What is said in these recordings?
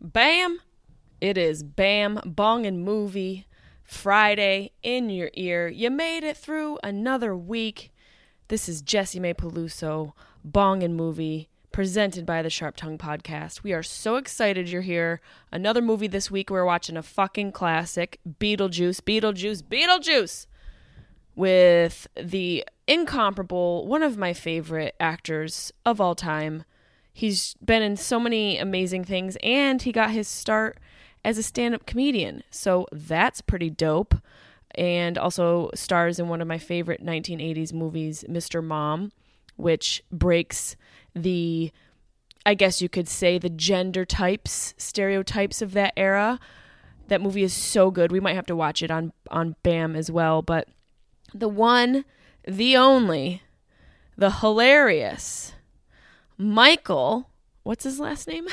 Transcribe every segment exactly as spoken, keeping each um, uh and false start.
Bam! It is Bam Bong and Movie Friday in your ear. You made it through another week. This is Jessie May Peluso, Bong and Movie, presented by the Sharp Tongue Podcast. We are so excited you're here. Another movie this week. We're watching a fucking classic, Beetlejuice, Beetlejuice, Beetlejuice, with the incomparable, one of my favorite actors of all time. He's been in so many amazing things, and he got his start as a stand-up comedian, so that's pretty dope. And also stars in one of my favorite nineteen eighties movies, Mister Mom, which breaks the, I guess you could say, the gender types, stereotypes of that era. That movie is so good. We might have to watch it on, on BAM as well, but the one, the only, the hilarious Michael, what's his last name?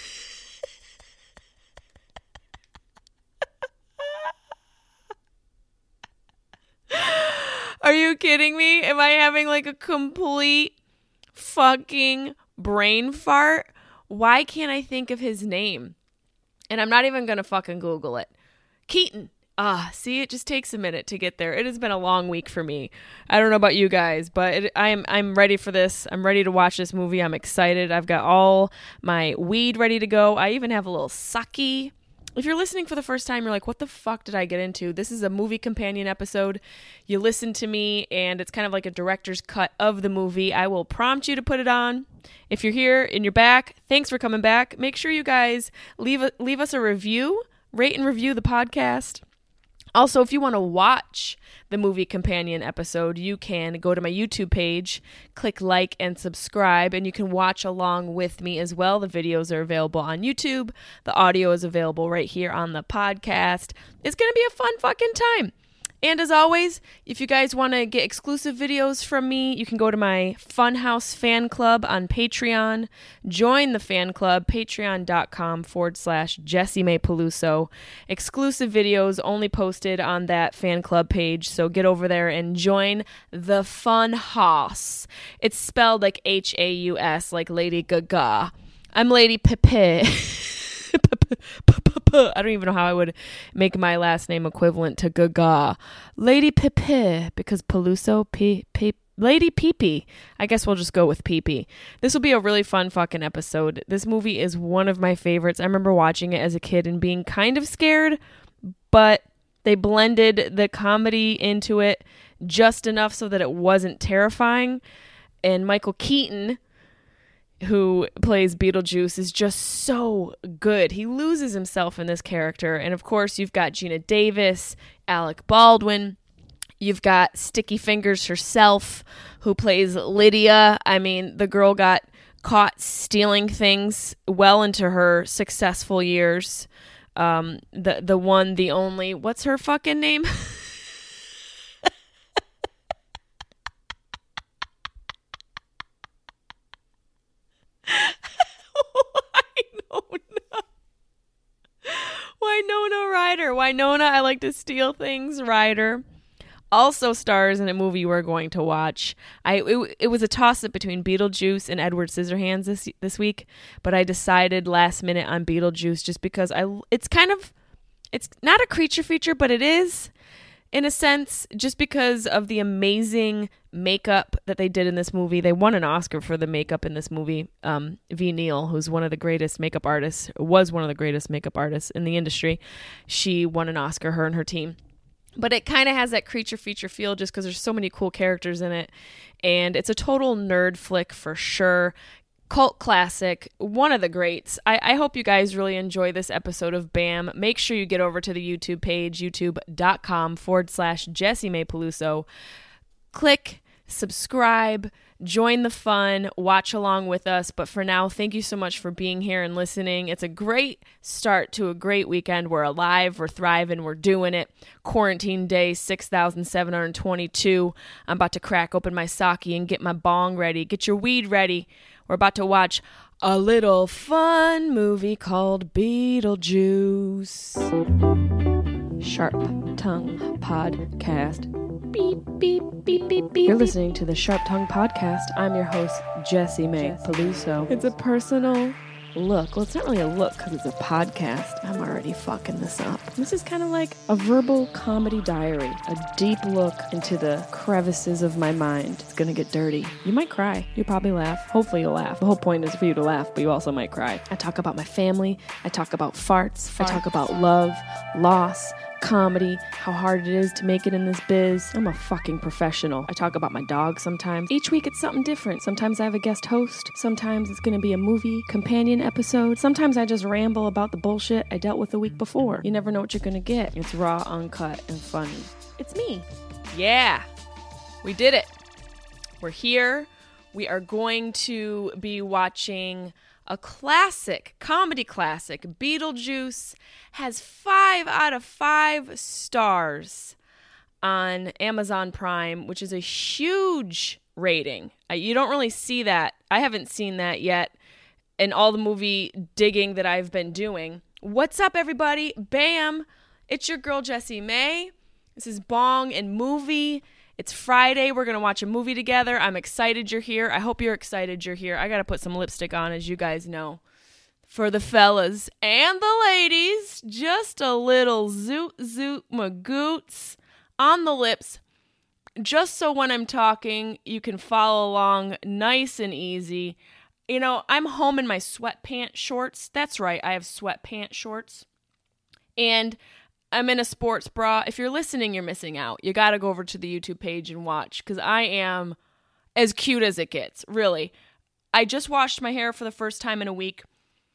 Are you kidding me? Am I having like a complete fucking brain fart? Why can't I think of his name? And I'm not even going to fucking Google it. Keaton. Ah, see, it just takes a minute to get there. It has been a long week for me. I don't know about you guys, but it, I'm I'm ready for this. I'm ready to watch this movie. I'm excited. I've got all my weed ready to go. I even have a little sake. If you're listening for the first time, you're like, what the fuck did I get into? This is a movie companion episode. You listen to me, and it's kind of like a director's cut of the movie. I will prompt you to put it on. If you're here and you're back, thanks for coming back. Make sure you guys leave a, leave us a review, rate and review the podcast. Also, if you want to watch the movie companion episode, you can go to my YouTube page, click like and subscribe, and you can watch along with me as well. The videos are available on YouTube. The audio is available right here on the podcast. It's going to be a fun fucking time. And as always, if you guys want to get exclusive videos from me, you can go to my Funhouse fan club on Patreon. Join the fan club, patreon.com forward slash Jessie May Peluso. Exclusive videos only posted on that fan club page, so get over there and join the Funhouse. It's spelled like H A U S, like Lady Gaga. I'm Lady Pepe. I don't even know how I would make my last name equivalent to Gaga. Lady Pepe, because Peluso, P, P, Lady Pee-Pee. I guess we'll just go with Pee-Pee. This will be a really fun fucking episode. This movie is one of my favorites. I remember watching it as a kid and being kind of scared, but they blended the comedy into it just enough so that it wasn't terrifying. And Michael Keaton, who plays Beetlejuice, is just so good. He loses himself in this character. And of course, you've got Geena Davis, Alec Baldwin. You've got Sticky Fingers herself, who plays Lydia. I mean, the girl got caught stealing things well into her successful years. Um, the the one, the only, what's her fucking name? Winona Ryder. Winona, I like to steal things, Ryder. Also stars in a movie we're going to watch. I it, it was a toss-up between Beetlejuice and Edward Scissorhands this this week, but I decided last minute on Beetlejuice just because I it's kind of it's not a creature feature, but it is in a sense, just because of the amazing makeup that they did in this movie. They won an Oscar for the makeup in this movie. Um, V. Neal, who's one of the greatest makeup artists, was one of the greatest makeup artists in the industry. She won an Oscar, her and her team. But it kind of has that creature feature feel just because there's so many cool characters in it. And it's a total nerd flick for sure. Cult classic, one of the greats. I, I hope you guys really enjoy this episode of BAM. Make sure you get over to the YouTube page, youtube.com forward slash Jessie May Peluso. Click, subscribe, join the fun, watch along with us. But for now, thank you so much for being here and listening. It's a great start to a great weekend. We're alive, we're thriving, we're doing it. Quarantine day six thousand seven hundred twenty-two. I'm about to crack open my sake and get my bong ready. Get your weed ready. We're about to watch a little fun movie called Beetlejuice. Sharp Tongue Podcast. Beep, beep, beep, beep, beep. You're listening to the Sharp Tongue Podcast. I'm your host, Jessie May Peluso. It's a personal look. Well, it's not really a look because it's a podcast. I'm already fucking this up. This is kind of like a verbal comedy diary, a deep look into the crevices of my mind. It's gonna get dirty. You might cry. You'll probably laugh. Hopefully you'll laugh. The whole point is for you to laugh, but you also might cry. I talk about my family. I talk about farts. farts. I talk about love, loss, comedy, how hard it is to make it in this biz. I'm a fucking professional. I talk about my dog sometimes. Each week it's something different. Sometimes I have a guest host. Sometimes it's gonna be a movie companion episode. Sometimes I just ramble about the bullshit I dealt with the week before. You never know what you're gonna get. It's raw, uncut, and funny. It's me. Yeah, we did it. We're here. We are going to be watching a classic, comedy classic. Beetlejuice has five out of five stars on Amazon Prime, which is a huge rating. Uh, you don't really see that. I haven't seen that yet in all the movie digging that I've been doing. What's up, everybody? Bam! It's your girl, Jessie May. This is Bong and Movie. It's Friday. We're going to watch a movie together. I'm excited you're here. I hope you're excited you're here. I got to put some lipstick on, as you guys know. For the fellas and the ladies, just a little zoot zoot magoots on the lips, just so when I'm talking, you can follow along nice and easy. You know, I'm home in my sweatpants shorts. That's right, I have sweatpants shorts. And I'm in a sports bra. If you're listening, you're missing out. You got to go over to the YouTube page and watch, because I am as cute as it gets, really. I just washed my hair for the first time in a week.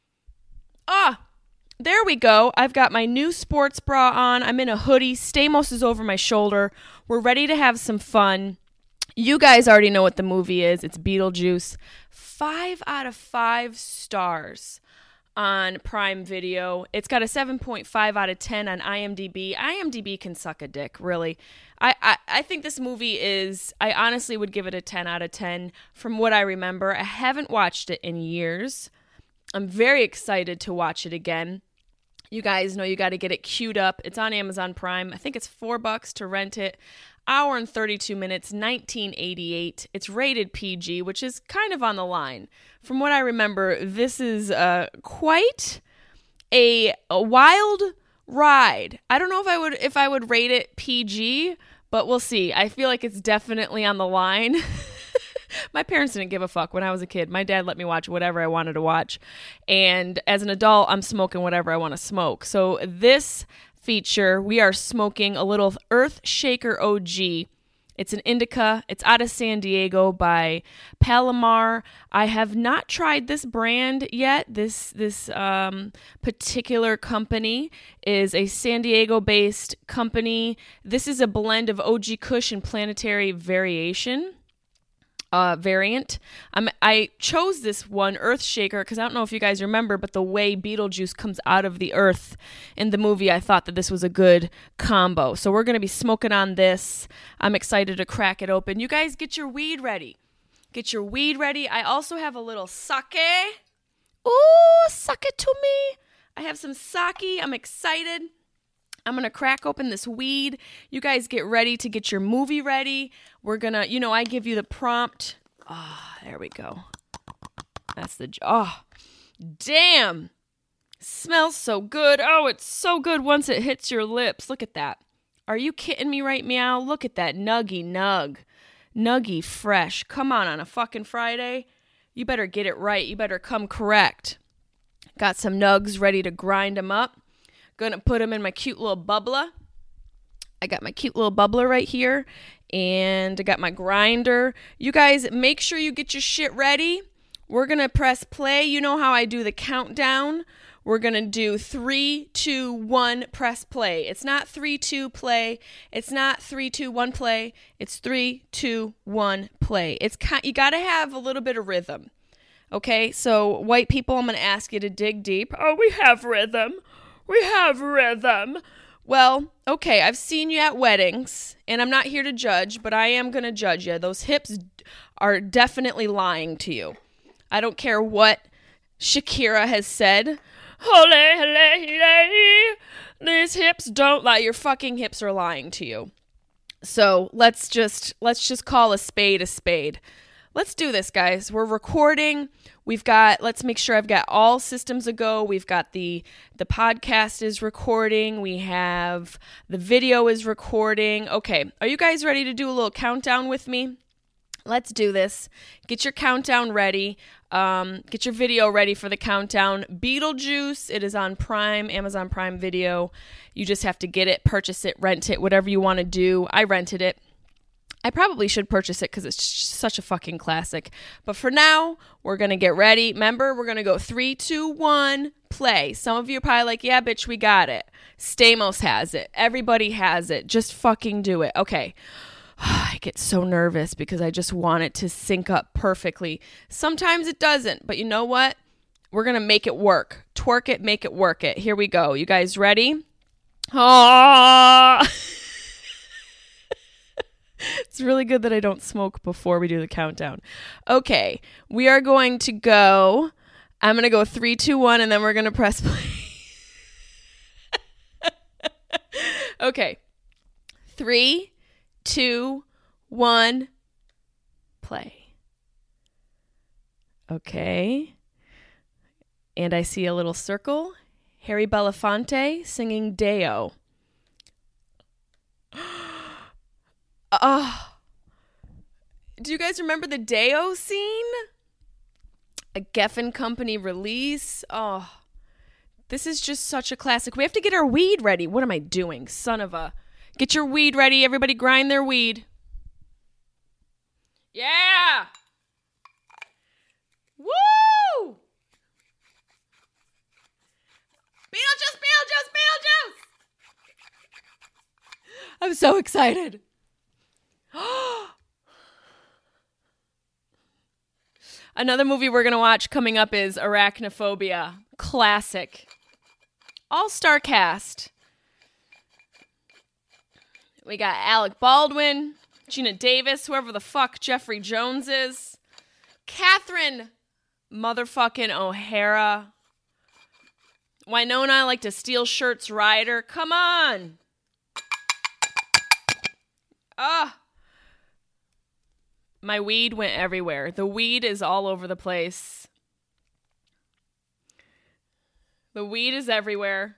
Ah, there we go. I've got my new sports bra on. I'm in a hoodie. Stamos is over my shoulder. We're ready to have some fun. You guys already know what the movie is. It's Beetlejuice. Five out of five stars on Prime Video. It's got a seven point five out of ten on IMDb. IMDb can suck a dick, really. I, I, I think this movie is, I honestly would give it a ten out of ten from what I remember. I haven't watched it in years. I'm very excited to watch it again. You guys know you got to get it queued up. It's on Amazon Prime. I think it's four bucks to rent it. Hour and thirty-two minutes, nineteen eighty-eight. It's rated P G, which is kind of on the line. From what I remember, this is uh, quite a, a wild ride. I don't know if I would if I would rate it P G, but we'll see. I feel like it's definitely on the line. My parents didn't give a fuck when I was a kid. My dad let me watch whatever I wanted to watch. And as an adult, I'm smoking whatever I want to smoke. So this feature, we are smoking a little Earth Shaker O G. It's an indica. It's out of San Diego by Palomar. I have not tried this brand yet. This this um, particular company is a San Diego-based company. This is a blend of O G Kush and Planetary Variation. Uh, variant. Um, I chose this one, Earth Shaker, because I don't know if you guys remember, but the way Beetlejuice comes out of the earth in the movie, I thought that this was a good combo. So we're going to be smoking on this. I'm excited to crack it open. You guys get your weed ready. Get your weed ready. I also have a little sake. Ooh, sake to me. I have some sake. I'm excited. I'm going to crack open this weed. You guys get ready to get your movie ready. We're going to, you know, I give you the prompt. Ah, oh, there we go. That's the, oh, damn. Smells so good. Oh, it's so good once it hits your lips. Look at that. Are you kidding me right meow? Look at that nuggy nug. Nuggy fresh. Come on, on a fucking Friday. You better get it right. You better come correct. Got some nugs ready to grind them up. Gonna put them in my cute little bubbler. I got my cute little bubbler right here. And I got my grinder. You guys, make sure you get your shit ready. We're gonna press play. You know how I do the countdown. We're gonna do three, two, one, press play. It's not three, two, play. It's not three, two, one, play. It's three, two, one, play. It's kind, you gotta have a little bit of rhythm. Okay, so white people, I'm gonna ask you to dig deep. Oh, we have rhythm. We have rhythm. Well, okay, I've seen you at weddings, and I'm not here to judge, but I am going to judge you. Those hips are definitely lying to you. I don't care what Shakira has said. Ole, ole, ole. These hips don't lie. Your fucking hips are lying to you. So let's just let's just call a spade a spade. let's do this, guys. We're recording. We've got, let's make sure I've got all systems a go. We've got the, the podcast is recording. We have the video is recording. Okay. Are you guys ready to do a little countdown with me? Let's do this. Get your countdown ready. Um, get your video ready for the countdown. Beetlejuice. It is on Prime, Amazon Prime Video. You just have to get it, purchase it, rent it, whatever you want to do. I rented it. I probably should purchase it because it's such a fucking classic. But for now, we're going to get ready. Remember, we're going to go three, two, one, play. Some of you are probably like, yeah, bitch, we got it. Stamos has it. Everybody has it. Just fucking do it. Okay. I get so nervous because I just want it to sync up perfectly. Sometimes it doesn't, but you know what? We're going to make it work. Twerk it, make it work it. Here we go. You guys ready? Oh! It's really good that I don't smoke before we do the countdown. Okay, we are going to go. I'm going to go three, two, one, and then we're going to press play. Okay. Three, two, one, play. Okay. And I see a little circle. Harry Belafonte singing Deo. Oh. Do you guys remember the Deo scene? A Geffen Company release. Oh. This is just such a classic. We have to get our weed ready. What am I doing? Son of a... Get your weed ready. Everybody grind their weed. Yeah! Woo! Beetlejuice, Beetlejuice, Beetlejuice! I'm so excited. Another movie we're going to watch coming up is Arachnophobia. Classic. All-star cast. We got Alec Baldwin, Gina Davis, whoever the fuck Jeffrey Jones is, Catherine motherfucking O'Hara, Winona I Like to Steal Shirts Ryder. Come on. Ah. My weed went everywhere. The weed is all over the place. The weed is everywhere.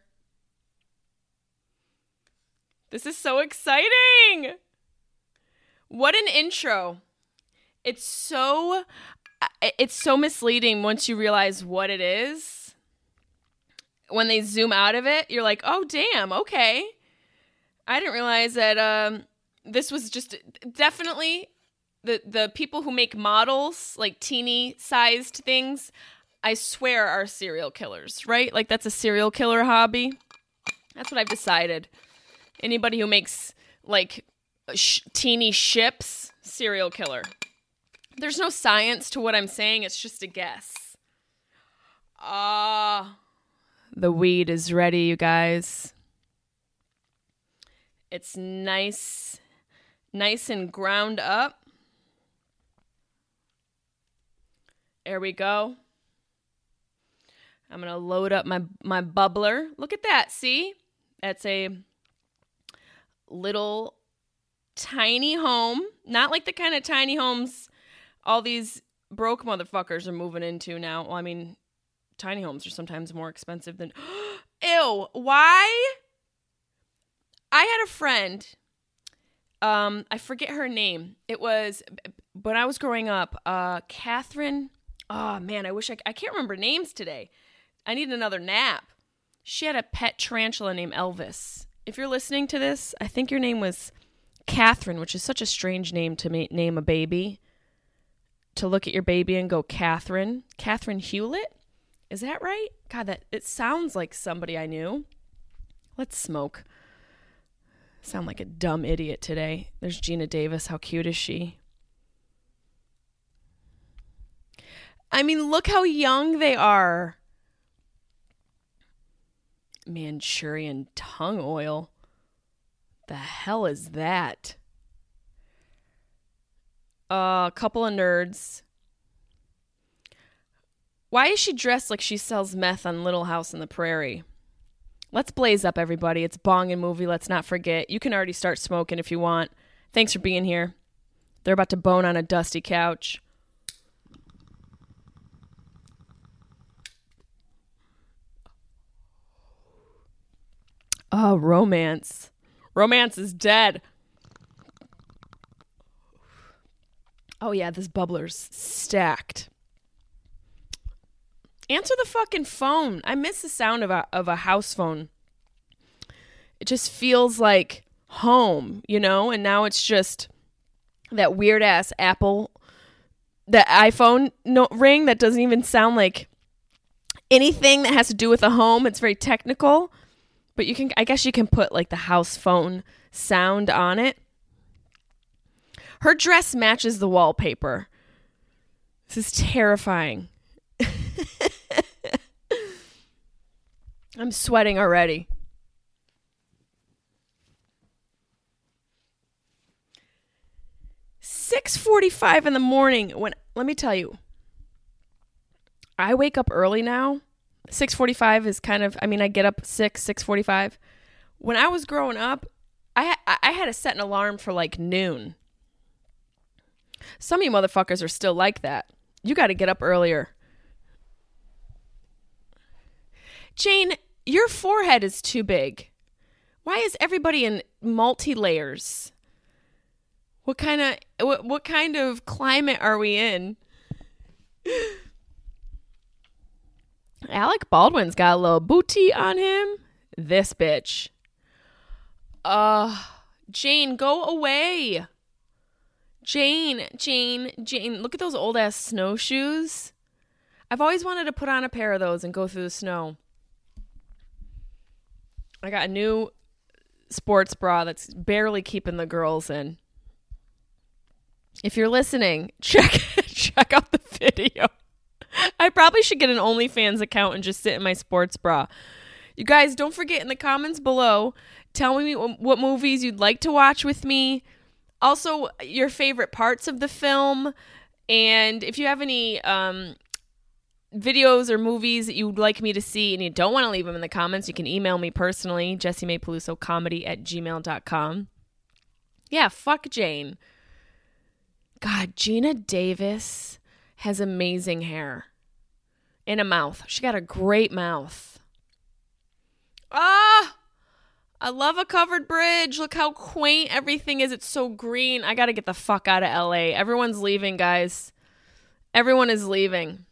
This is so exciting. What an intro. It's so it's so misleading once you realize what it is. When they zoom out of it, you're like, "Oh, damn, okay." I didn't realize that um, this was just definitely the the people who make models, like teeny sized things, I swear are serial killers, right? Like that's a serial killer hobby. That's what I've decided. Anybody who makes, like, sh- teeny ships, serial killer. There's no science to what I'm saying. It's just a guess. Ah, uh, the weed is ready, you guys. It's nice, nice and ground up. There we go. I'm going to load up my, my bubbler. Look at that, see? That's a... little tiny home, not like the kind of tiny homes all these broke motherfuckers are moving into now. Well, I mean, tiny homes are sometimes more expensive than... Ew, why? I had a friend, um, I forget her name. It was, when I was growing up, uh, Catherine, oh man, I wish I, I can't remember names today. I need another nap. She had a pet tarantula named Elvis. If you're listening to this, I think your name was Catherine, which is such a strange name to ma- name a baby. To look at your baby and go, Catherine. Catherine Hewlett? Is that right? God, that it sounds like somebody I knew. Let's smoke. Sound like a dumb idiot today. There's Gina Davis. How cute is she? I mean, look how young they are. Manchurian tongue oil. The hell is that? A uh, couple of nerds. Why is she dressed like she sells meth on Little House on the Prairie? Let's blaze up, everybody. It's Bong and Movie. Let's not forget. You can already start smoking if you want. Thanks for being here. They're about to bone on a dusty couch. Oh, romance. Romance is dead. Oh, yeah, this bubbler's stacked. Answer the fucking phone. I miss the sound of a, of a house phone. It just feels like home, you know? And now it's just that weird-ass Apple, that iPhone no- ring that doesn't even sound like anything that has to do with a home. It's very technical. But you can, I guess you can put like the house phone sound on it. Her dress matches the wallpaper. This is terrifying. I'm sweating already. six forty-five in the morning. When let me tell you, I wake up early now. six forty-five is kind of, I mean, I get up six, six forty-five. When I was growing up, I I had to set an alarm for like noon. Some of you motherfuckers are still like that. You got to get up earlier. Jane, your forehead is too big. Why is everybody in multi-layers? What kind of what, what kind of climate are we in? Alec Baldwin's got a little booty on him. This bitch. Uh, Jane, go away. Jane, Jane, Jane, look at those old ass snowshoes. I've always wanted to put on a pair of those and go through the snow. I got a new sports bra that's barely keeping the girls in. If you're listening, check check out the video. I probably should get an OnlyFans account and just sit in my sports bra. You guys, don't forget in the comments below, tell me what movies you'd like to watch with me. Also, your favorite parts of the film. And if you have any um, videos or movies that you would like me to see and you don't want to leave them in the comments, you can email me personally, Jessie Mae Peluso Comedy at gmail dot com. Yeah, fuck Jane. God, Gina Davis has amazing hair and a mouth. She got a great mouth. Ah, I love a covered bridge. Look how quaint everything is. It's so green. I got to get the fuck out of L A. Everyone's leaving, guys. Everyone is leaving.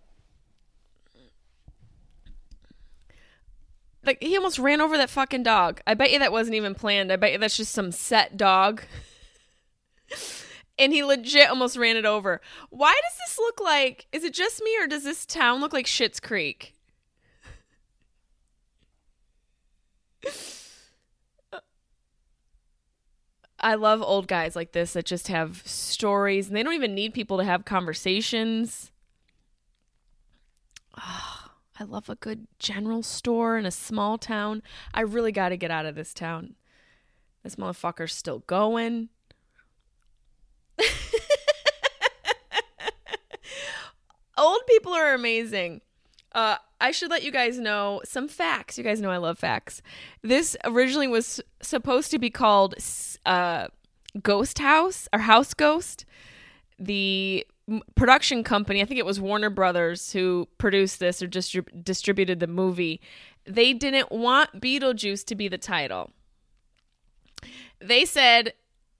Like, he almost ran over that fucking dog. I bet you that wasn't even planned. I bet you that's just some set dog. And he legit almost ran it over. Why does this look like, is it just me or does this town look like Schitt's Creek? I love old guys like this that just have stories and they don't even need people to have conversations. Oh, I love a good general store in a small town. I really got to get out of this town. This motherfucker's still going. Old people are amazing. Uh, I should let you guys know some facts. You guys know I love facts. This originally was supposed to be called uh, Ghost House or House Ghost. The production company, I think it was Warner Brothers who produced this or distrib- distributed the movie. They didn't want Beetlejuice to be the title. They said,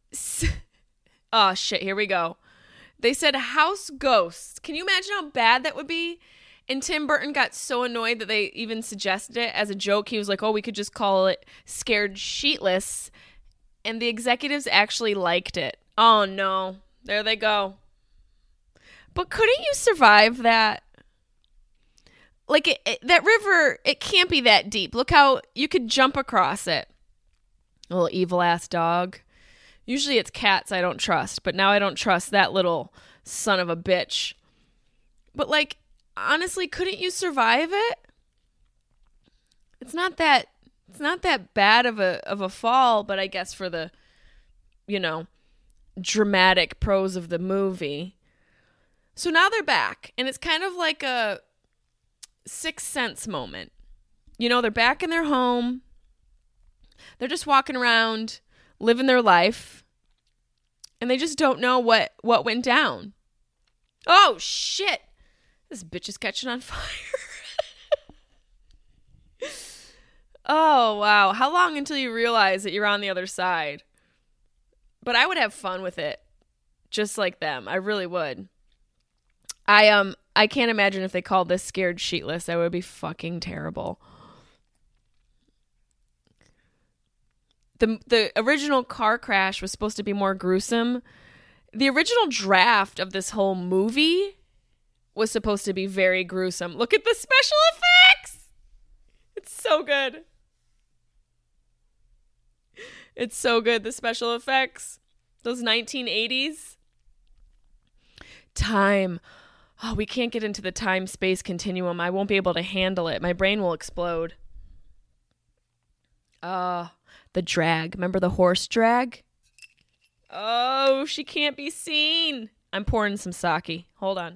oh shit, here we go. They said House Ghosts. Can you imagine how bad that would be? And Tim Burton got so annoyed that they even suggested it as a joke. He was like, oh, we could just call it Scared Sheetless. And the executives actually liked it. Oh, no. There they go. But couldn't you survive that? Like, it, it, that river, it can't be that deep. Look how you could jump across it. Little evil-ass dog. Usually it's cats I don't trust, but now I don't trust that little son of a bitch. But, like, honestly, couldn't you survive it? It's not that it's not that bad of a of a fall, but I guess for the, you know, dramatic prose of the movie. So now they're back, and it's kind of like a Sixth Sense moment. You know, they're back in their home. They're just walking around, living their life, and they just don't know what, what went down. Oh, shit. This bitch is catching on fire. Oh, wow. How long until you realize that you're on the other side? But I would have fun with it. Just like them. I really would. I um I can't imagine if they called this Scared Sheetless. That would be fucking terrible. The the original car crash was supposed to be more gruesome. The original draft of this whole movie was supposed to be very gruesome. Look at the special effects. It's so good. It's so good, the special effects. Those nineteen eighties. Time. Oh, we can't get into the time-space continuum. I won't be able to handle it. My brain will explode. Uh, the drag. Remember the horse drag? Oh, she can't be seen. I'm pouring some sake. Hold on.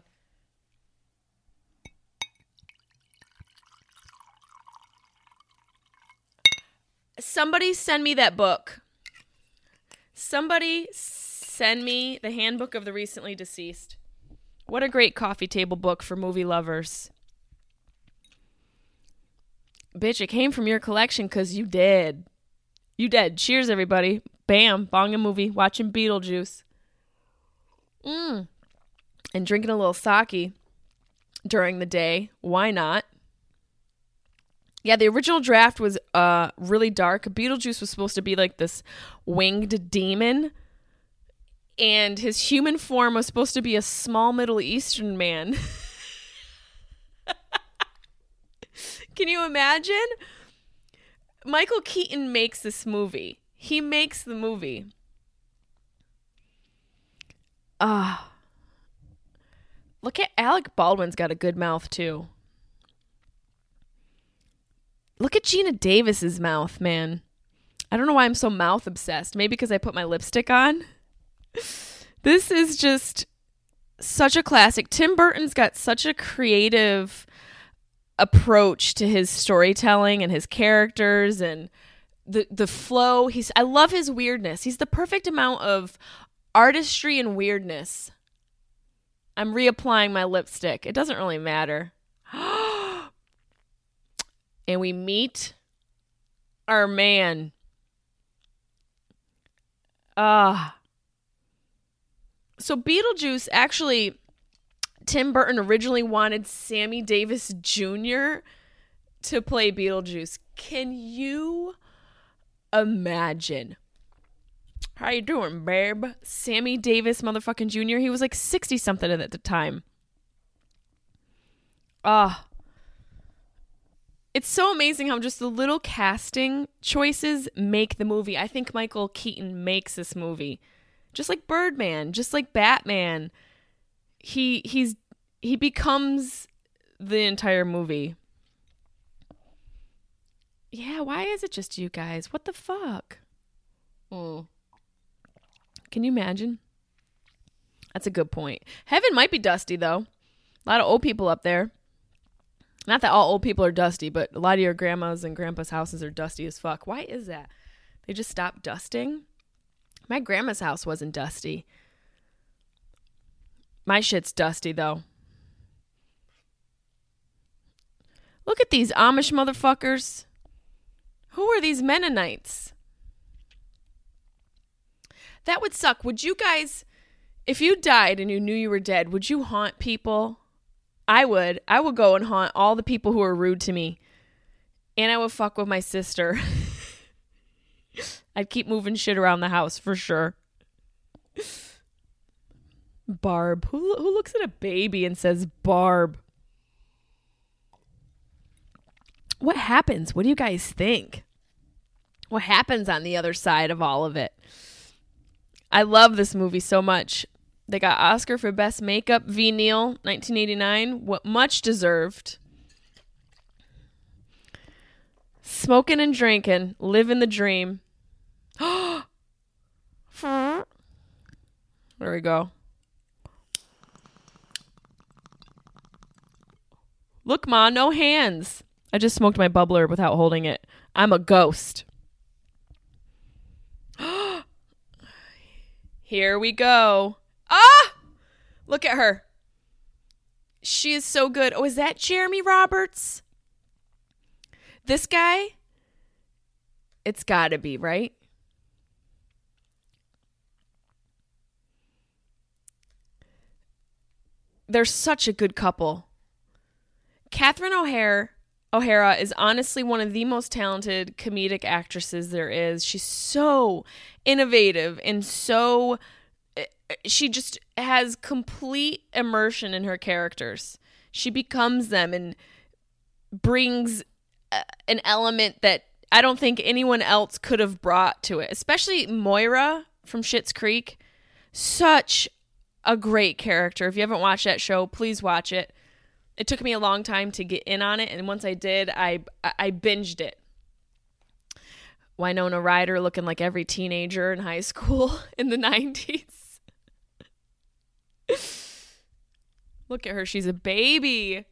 Somebody send me that book. Somebody send me the Handbook of the Recently Deceased. What a great coffee table book for movie lovers. Bitch, it came from your collection because you did. You did. Cheers, everybody. Bam. Bong a movie. Watching Beetlejuice. Mmm. And drinking a little sake during the day. Why not? Yeah, the original draft was uh really dark. Beetlejuice was supposed to be like this winged demon. And his human form was supposed to be a small Middle Eastern man. Can you imagine? Michael Keaton makes this movie. He makes the movie. Ah. Uh, look at Alec Baldwin's got a good mouth too. Look at Geena Davis's mouth, man. I don't know why I'm so mouth obsessed. Maybe because I put my lipstick on. This is just such a classic. Tim Burton's got such a creative approach to his storytelling and his characters and the the flow. He's I love his weirdness. He's the perfect amount of artistry and weirdness. I'm reapplying my lipstick. It doesn't really matter. And we meet our man. Ah. Uh, so Beetlejuice, actually, Tim Burton originally wanted Sammy Davis Junior to play Beetlejuice. Can you imagine? How you doing, babe? Sammy Davis motherfucking Junior He was like sixty-something at the time. Ah. Uh, It's so amazing how just the little casting choices make the movie. I think Michael Keaton makes this movie. Just like Birdman, just like Batman. He he's he becomes the entire movie. Yeah, why is it just you guys? What the fuck? Oh. Can you imagine? That's a good point. Heaven might be dusty though. A lot of old people up there. Not that all old people are dusty, but a lot of your grandmas and grandpa's houses are dusty as fuck. Why is that? They just stopped dusting? My grandma's house wasn't dusty. My shit's dusty, though. Look at these Amish motherfuckers. Who are these Mennonites? That would suck. Would you guys, if you died and you knew you were dead, would you haunt people? I would. I would go and haunt all the people who are rude to me. And I would fuck with my sister. I'd keep moving shit around the house for sure. Barb. Who, who looks at a baby and says Barb? What happens? What do you guys think? What happens on the other side of all of it? I love this movie so much. They got Oscar for Best Makeup, V. Neil, nineteen eighty-nine. What much deserved. Smoking and drinking, living the dream. There we go. Look, Ma, no hands. I just smoked my bubbler without holding it. I'm a ghost. Here we go. Ah! Look at her. She is so good. Oh, is that Jeremy Roberts? This guy? It's gotta be, right? They're such a good couple. Catherine O'Hara O'Hara is honestly one of the most talented comedic actresses there is. She's so innovative and so she just has complete immersion in her characters. She becomes them and brings an element that I don't think anyone else could have brought to it, especially Moira from Schitt's Creek. Such a great character. If you haven't watched that show, please watch it. It took me a long time to get in on it, and once I did, I I binged it. Winona Ryder looking like every teenager in high school in the nineties. Look at her. She's a baby.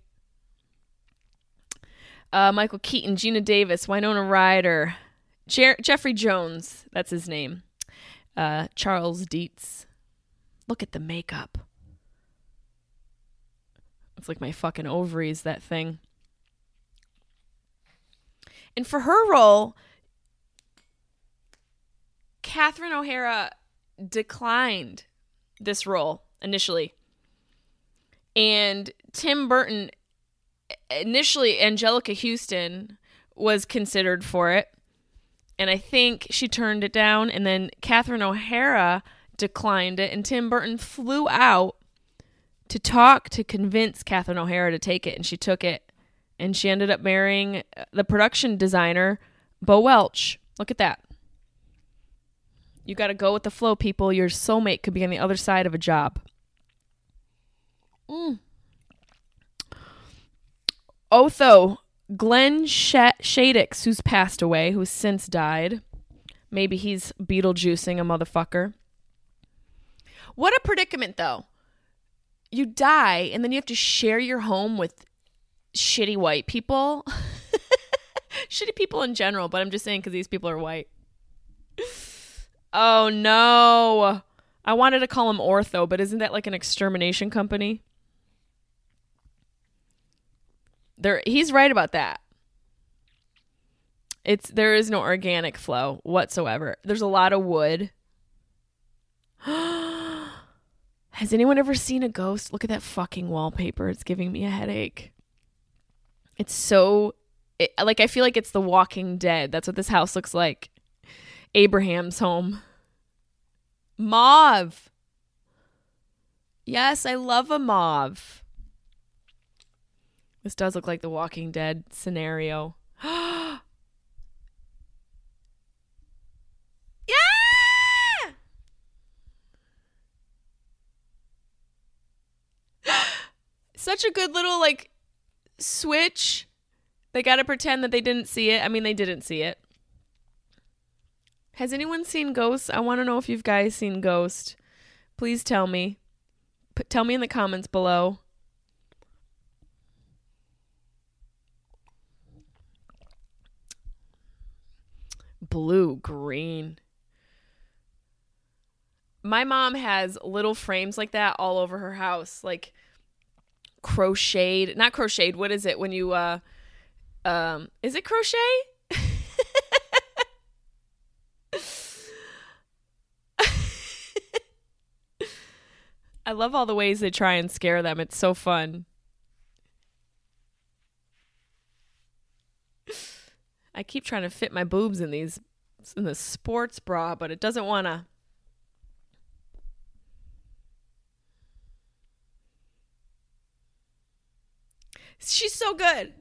Uh, Michael Keaton, Gina Davis, Winona Ryder, Jer- Jeffrey Jones. That's his name. Uh, Charles Dietz. Look at the makeup. It's like my fucking ovaries, that thing. And for her role, Catherine O'Hara declined this role initially. And Tim Burton, initially Angelica Houston was considered for it. And I think she turned it down. And then Catherine O'Hara declined it. And Tim Burton flew out to talk to convince Catherine O'Hara to take it, and she took it, and she ended up marrying the production designer, Bo Welch. Look at that. You got to go with the flow, people. Your soulmate could be on the other side of a job. Mm. Otho, Glenn Sh- Shadix, who's passed away, who's since died. Maybe he's Beetlejuicing a motherfucker. What a predicament, though. You die, and then you have to share your home with shitty white people. Shitty people in general, but I'm just saying because these people are white. Oh, no. I wanted to call him Ortho, but isn't that like an extermination company? There, he's right about that. It's there is no organic flow whatsoever. There's a lot of wood. Has anyone ever seen a ghost? Look at that fucking wallpaper. It's giving me a headache. It's so... It, like, I feel like it's The Walking Dead. That's what this house looks like. Abraham's home. Mauve. Yes, I love a mauve. This does look like The Walking Dead scenario. Such a good little, like, switch. They got to pretend that they didn't see it. I mean, they didn't see it. Has anyone seen Ghost? I want to know if you guys seen Ghost. Please tell me. P- tell me in the comments below. Blue, green. My mom has little frames like that all over her house. Like, crocheted, not crocheted, what is it when you uh um is it crochet? I love all the ways they try and scare them. It's so fun. I keep trying to fit my boobs in these in the sports bra, but it doesn't want to. She's so good.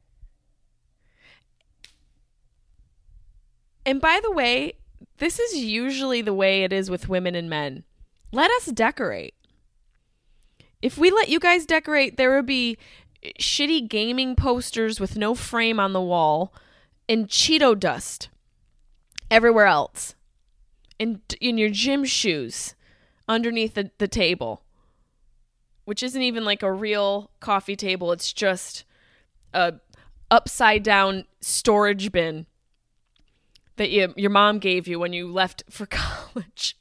And by the way, this is usually the way it is with women and men. Let us decorate. If we let you guys decorate, there would be shitty gaming posters with no frame on the wall and Cheeto dust everywhere else. In, in your gym shoes underneath the, the table. Which isn't even like a real coffee table. It's just a upside down storage bin that you, your mom gave you when you left for college.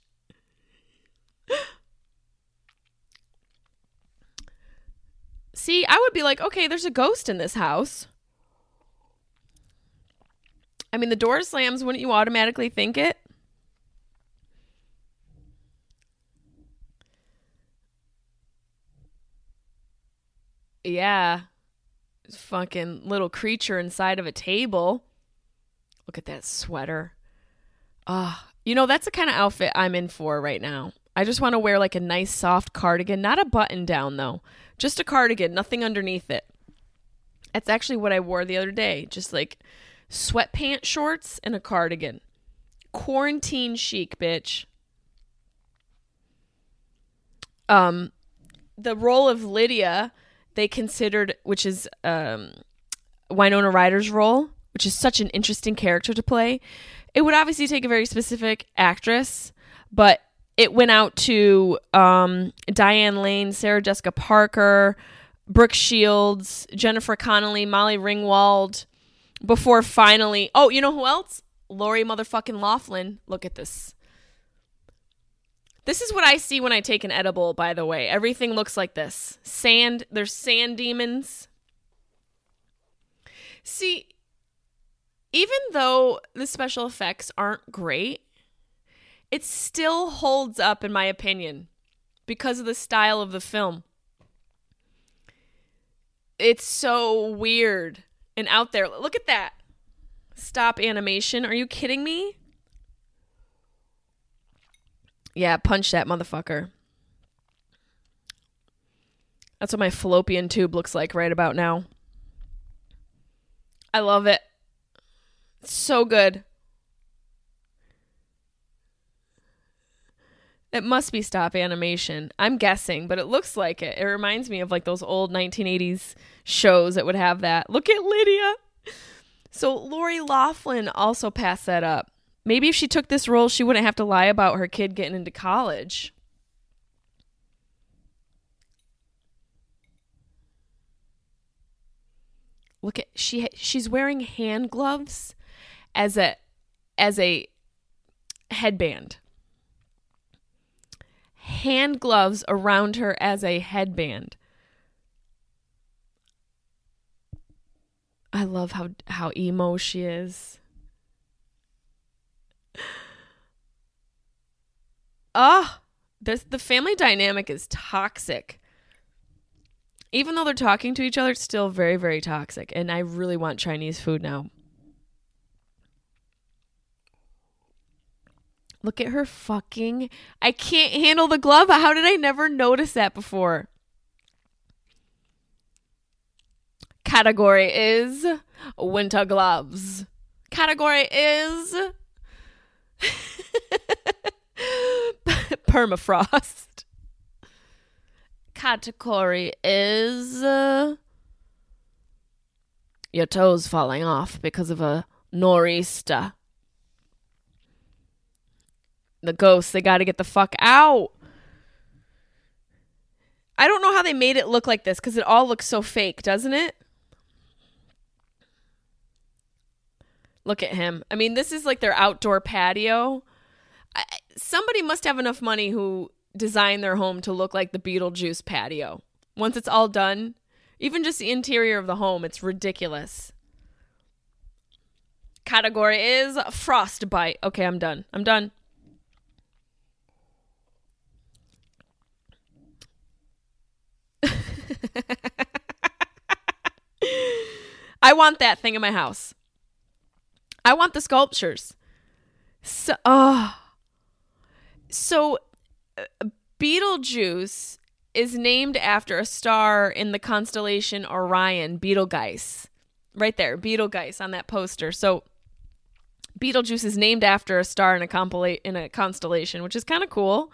See, I would be like, okay, there's a ghost in this house. I mean, the door slams. Wouldn't you automatically think it? Yeah. Fucking little creature inside of a table. Look at that sweater. Ah, oh, you know, that's the kind of outfit I'm in for right now. I just want to wear like a nice soft cardigan, not a button down though. Just a cardigan, nothing underneath it. That's actually what I wore the other day. Just like sweatpants shorts and a cardigan. Quarantine chic, bitch. Um, the role of Lydia, they considered, which is um, Winona Ryder's role, which is such an interesting character to play. It would obviously take a very specific actress, but it went out to um, Diane Lane, Sarah Jessica Parker, Brooke Shields, Jennifer Connelly, Molly Ringwald, before finally... Oh, you know who else? Lori motherfucking Loughlin. Look at this. This is what I see when I take an edible, by the way. Everything looks like this. Sand. There's sand demons. See, even though the special effects aren't great, it still holds up, in my opinion, because of the style of the film. It's so weird and out there. Look at that. Stop animation. Are you kidding me? Yeah, punch that motherfucker. That's what my fallopian tube looks like right about now. I love it. It's so good. It must be stop animation. I'm guessing, but it looks like it. It reminds me of like those old nineteen eighties shows that would have that. Look at Lydia. So Lori Loughlin also passed that up. Maybe if she took this role, she wouldn't have to lie about her kid getting into college. Look at she she's wearing hand gloves as a as a headband. Hand gloves around her as a headband. I love how how emo she is. Ah, oh, this the family dynamic is toxic. Even though they're talking to each other, it's still very, very toxic. And I really want Chinese food now. Look at her fucking... I can't handle the glove. How did I never notice that before? Category is winter gloves. Category is permafrost. Category is uh, your toes falling off because of a nor'easter. The ghosts, they got to get the fuck out. I don't know how they made it look like this because it all looks so fake, doesn't it? Look at him. I mean, this is like their outdoor patio. I, somebody must have enough money who design their home to look like the Beetlejuice patio. Once it's all done, even just the interior of the home, it's ridiculous. Category is frostbite. Okay, I'm done. I'm done. I want that thing in my house. I want the sculptures. So, oh. So uh, Beetlejuice is named after a star in the constellation Orion, Betelgeuse. Right there, Betelgeuse on that poster. So Beetlejuice is named after a star in a, compila- in a constellation, which is kind of cool.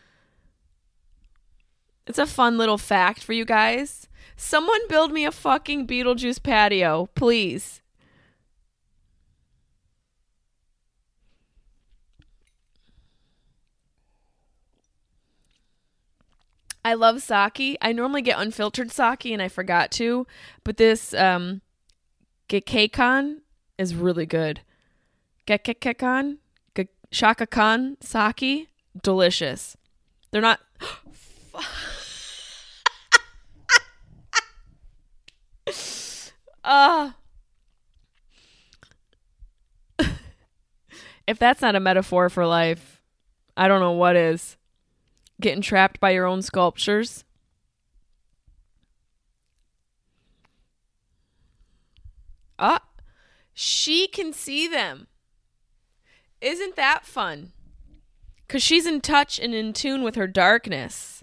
It's a fun little fact for you guys. Someone build me a fucking Beetlejuice patio, please. I love sake. I normally get unfiltered sake and I forgot to, but this um Gekkeikan is really good. Gekkeikan, Ge- Shaka Khan sake, delicious. They're not uh If that's not a metaphor for life, I don't know what is. Getting trapped by your own sculptures. Ah, she can see them. Isn't that fun? Because she's in touch and in tune with her darkness.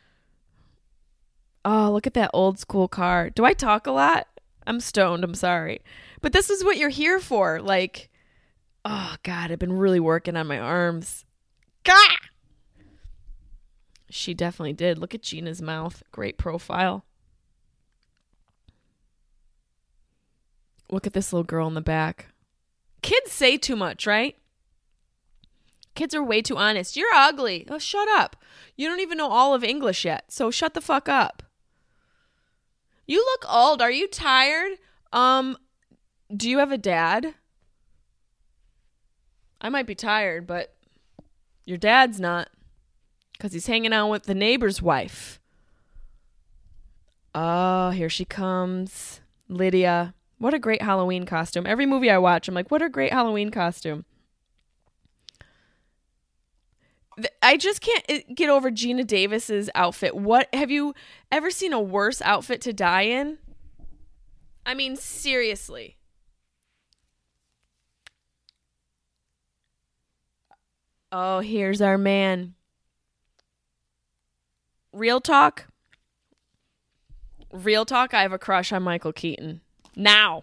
Oh, look at that old school car. Do I talk a lot? I'm stoned. I'm sorry. But this is what you're here for. Like, oh, God, I've been really working on my arms. Gah! She definitely did. Look at Gina's mouth. Great profile. Look at this little girl in the back. Kids say too much, right? Kids are way too honest. You're ugly. Oh, shut up. You don't even know all of English yet, so shut the fuck up. You look old. Are you tired? Um, do you have a dad? I might be tired, but your dad's not, because he's hanging out with the neighbor's wife. Oh, here she comes. Lydia. What a great Halloween costume. Every movie I watch, I'm like, what a great Halloween costume. I just can't get over Gina Davis's outfit. What, have you ever seen a worse outfit to die in? I mean, seriously. Oh, here's our man. Real talk? Real talk, I have a crush on Michael Keaton. Now.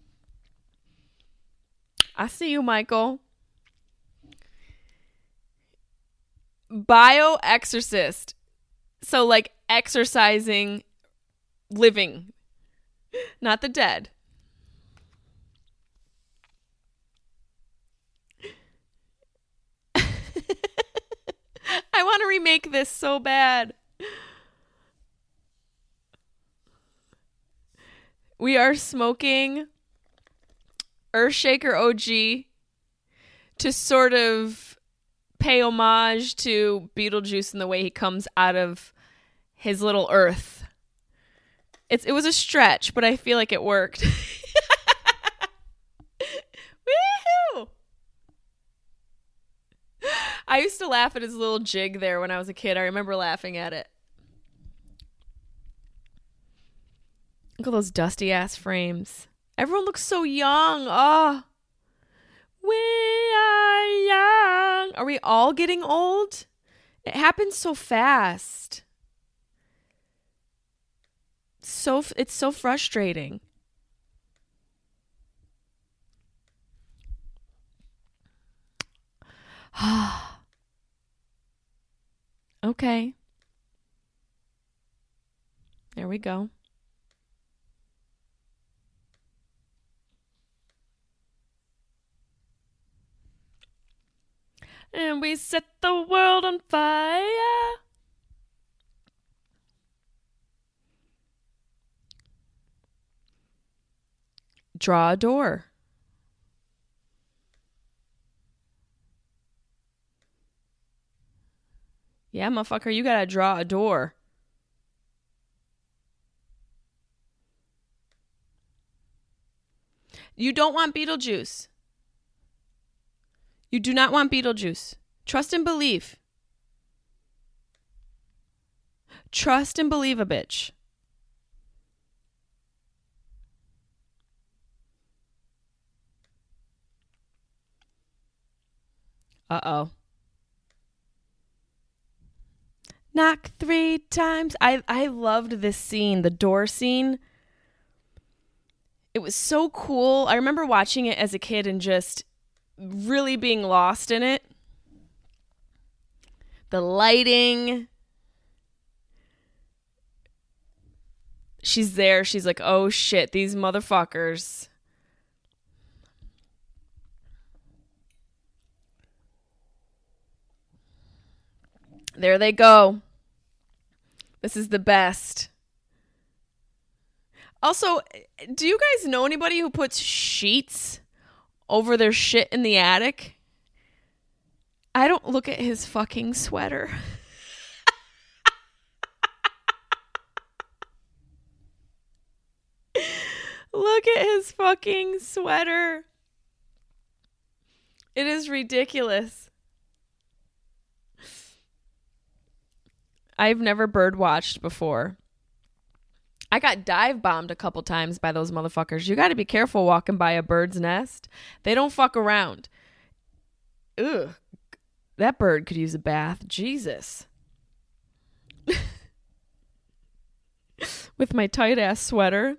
I see you, Michael. Bioexorcist. So, like, exercising, living. Not the dead. I want to remake this so bad. We are smoking Earthshaker O G to sort of pay homage to Beetlejuice and the way he comes out of his little earth. It's it was a stretch, but I feel like it worked. Woohoo! I used to laugh at his little jig there when I was a kid. I remember laughing at it. Look at those dusty ass frames. Everyone looks so young. Oh. We are young. Are we all getting old? It happens so fast. So it's so frustrating. Okay. There we go. And we set the world on fire. Draw a door. Yeah, motherfucker, you gotta draw a door. You don't want Beetlejuice. You do not want Beetlejuice. Trust and believe. Trust and believe a bitch. Uh-oh. Knock three times. I, I loved this scene, the door scene. It was so cool. I remember watching it as a kid and just really being lost in it. The lighting. She's there. She's like, oh shit, these motherfuckers. There they go. This is the best. Also, do you guys know anybody who puts sheets over their shit in the attic? I don't. Look at his fucking sweater. Look at his fucking sweater. It is ridiculous. I've never bird watched before. I got dive bombed a couple times by those motherfuckers. You got to be careful walking by a bird's nest. They don't fuck around. Ugh. That bird could use a bath. Jesus. With my tight ass sweater.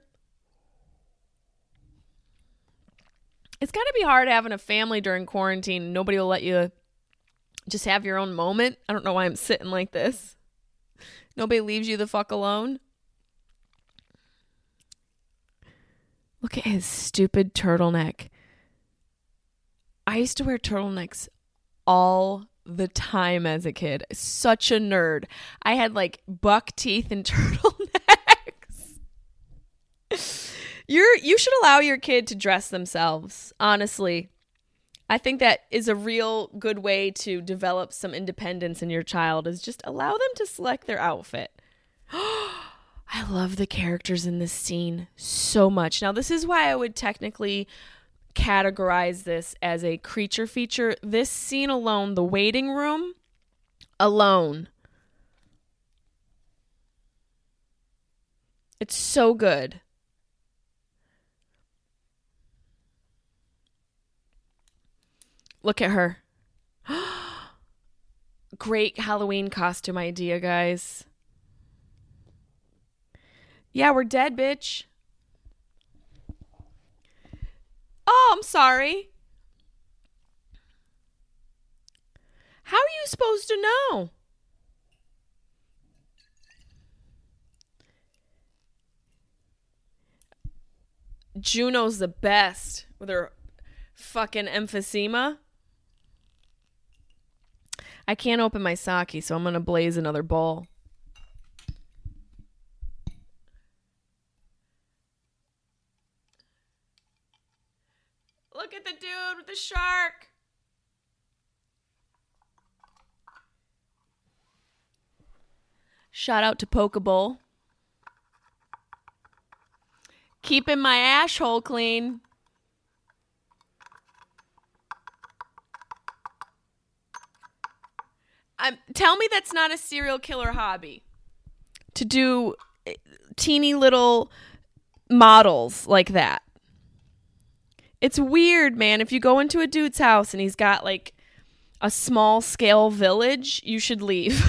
It's got to be hard having a family during quarantine. Nobody will let you just have your own moment. I don't know why I'm sitting like this. Nobody leaves you the fuck alone. Look at his stupid turtleneck. I used to wear turtlenecks all the time as a kid. Such a nerd. I had like buck teeth and turtlenecks. You're you should allow your kid to dress themselves, honestly. I think that is a real good way to develop some independence in your child, is just allow them to select their outfit. I love the characters in this scene so much. Now, this is why I would technically categorize this as a creature feature. This scene alone, the waiting room alone, it's so good. Look at her. Great Halloween costume idea, guys. Yeah, we're dead, bitch. Oh, I'm sorry. How are you supposed to know? Juno's the best with her fucking emphysema. I can't open my sake, so I'm going to blaze another bowl. Look at the dude with the shark. Shout out to Pokeball. Keeping my asshole clean. Um, tell me that's not a serial killer hobby. To do teeny little models like that. It's weird, man. If you go into a dude's house and he's got like a small scale village, you should leave.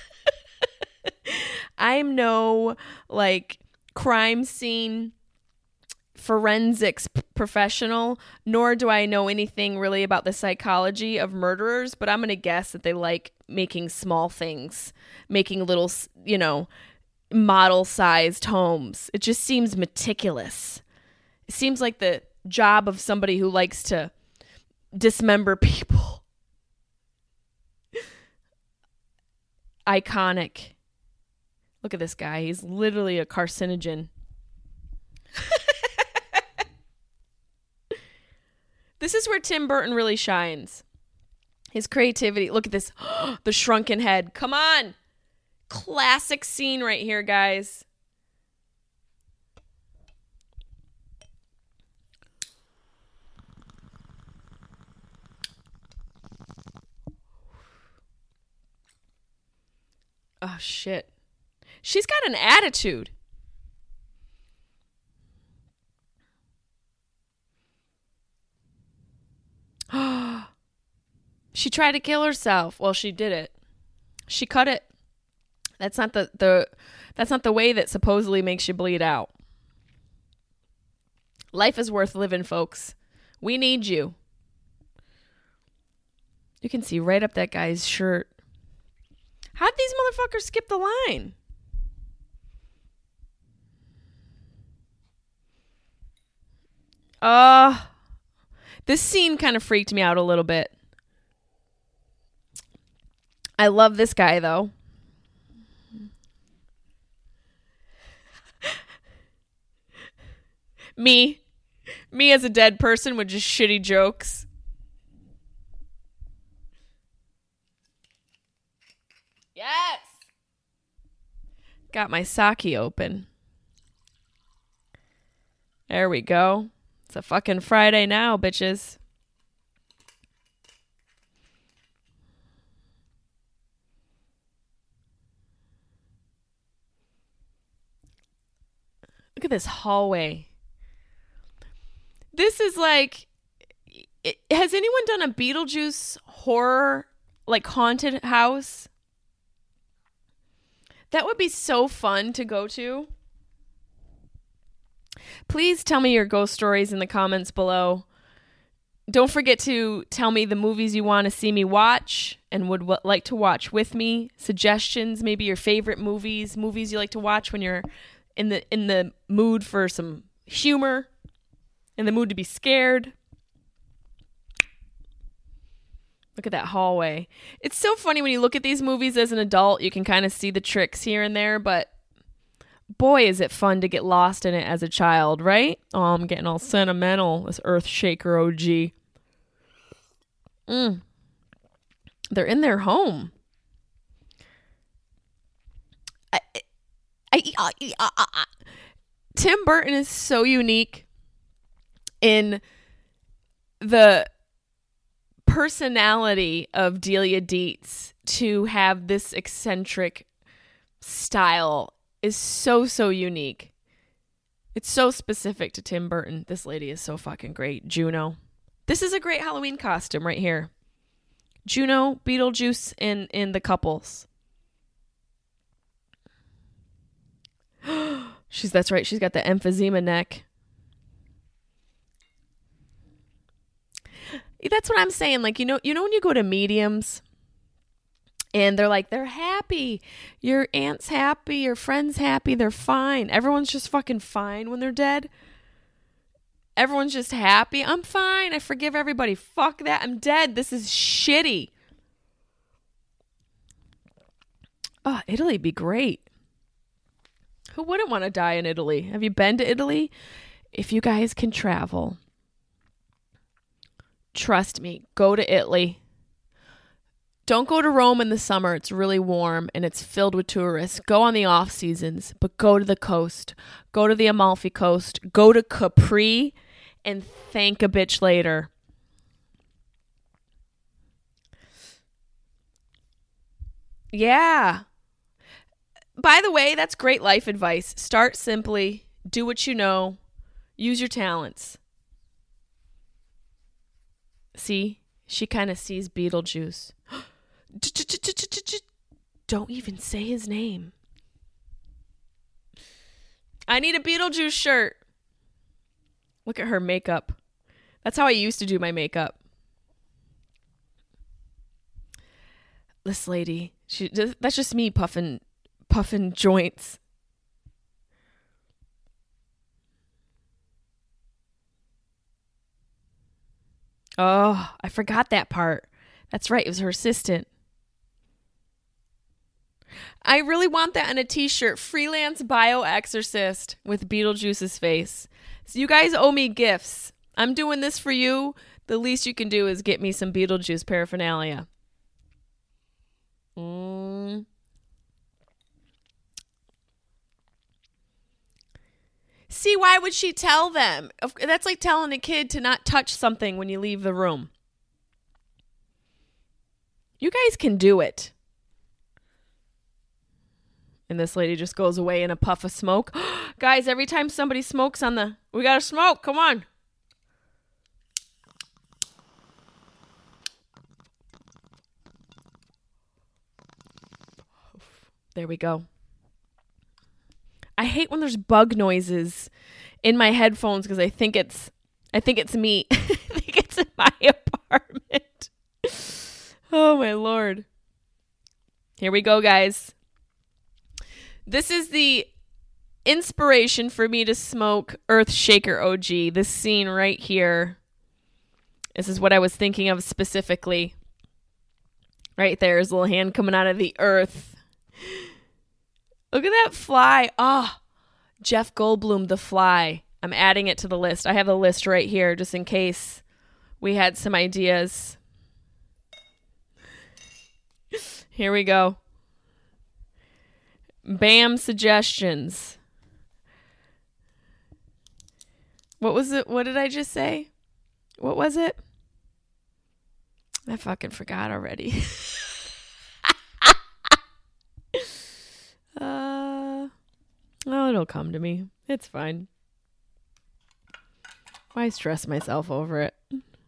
I'm no like crime scene forensics p- professional, nor do I know anything really about the psychology of murderers, but I'm going to guess that they like making small things, making little, you know, model-sized homes. It just seems meticulous. It seems like the job of somebody who likes to dismember people. Iconic. Look at this guy. He's literally a carcinogen. This is where Tim Burton really shines. His creativity. Look at this. The shrunken head. Come on. Classic scene right here, guys. Oh, shit. She's got an attitude. She tried to kill herself. Well, she did it. She cut it. That's not the, the that's not the way that supposedly makes you bleed out. Life is worth living, folks. We need you. You can see right up that guy's shirt. How'd these motherfuckers skip the line? Uh, this scene kind of freaked me out a little bit. I love this guy, though. Me. Me as a dead person with just shitty jokes. Yes! Got my sake open. There we go. It's a fucking Friday now, bitches. Look at this hallway. This is like, it, has anyone done a Beetlejuice horror, like haunted house? That would be so fun to go to. Please tell me your ghost stories in the comments below. Don't forget to tell me the movies you want to see me watch and would w- like to watch with me. Suggestions, maybe your favorite movies, movies you like to watch when you're in the in the mood for some humor, in the mood to be scared. Look at that hallway. It's so funny when you look at these movies as an adult, you can kind of see the tricks here and there, but boy, is it fun to get lost in it as a child, right? Oh, I'm getting all sentimental. This Earthshaker O G. Mm. They're in their home. I, I, I, I, I, Tim Burton is so unique in the personality of Delia Dietz to have this eccentric style is so, so unique. It's so specific to Tim Burton. This lady is so fucking great. Juno. This is a great Halloween costume right here. Juno, Beetlejuice, and, and the couples. She's, that's right. She's got the emphysema neck. That's what I'm saying. Like, you know, you know when you go to mediums and they're like, they're happy. Your aunt's happy. Your friend's happy. They're fine. Everyone's just fucking fine when they're dead. Everyone's just happy. I'm fine. I forgive everybody. Fuck that. I'm dead. This is shitty. Oh, Italy'd be great. Who wouldn't want to die in Italy? Have you been to Italy? If you guys can travel, trust me, go to Italy. Don't go to Rome in the summer. It's really warm and it's filled with tourists. Go on the off seasons, but go to the coast. Go to the Amalfi Coast. Go to Capri and thank a bitch later. Yeah. By the way, that's great life advice. Start simply. Do what you know. Use your talents. See? She kind of sees Beetlejuice. Don't even say his name. I need a Beetlejuice shirt. Look at her makeup. That's how I used to do my makeup. This lady, she that's just me puffing puffing joints. Oh, I forgot that part. That's right. It was her assistant. I really want that on a t-shirt. Freelance bioexorcist with Beetlejuice's face. So you guys owe me gifts. I'm doing this for you. The least you can do is get me some Beetlejuice paraphernalia. Mm. See, why would she tell them? That's like telling a kid to not touch something when you leave the room. You guys can do it. And this lady just goes away in a puff of smoke. Guys, every time somebody smokes on the... We gotta smoke. Come on. There we go. I hate when there's bug noises in my headphones because I think it's... I think it's me. I think it's in my apartment. Oh, my Lord. Here we go, guys. This is the inspiration for me to smoke Earthshaker O G. This scene right here. This is what I was thinking of specifically. Right there, his little hand coming out of the earth. Look at that fly. Ah, oh, Jeff Goldblum, The Fly. I'm adding it to the list. I have a list right here just in case we had some ideas. Here we go. Bam suggestions. What was it? What did I just say? What was it? I fucking forgot already. uh, oh, It'll come to me. It's fine. Why stress myself over it?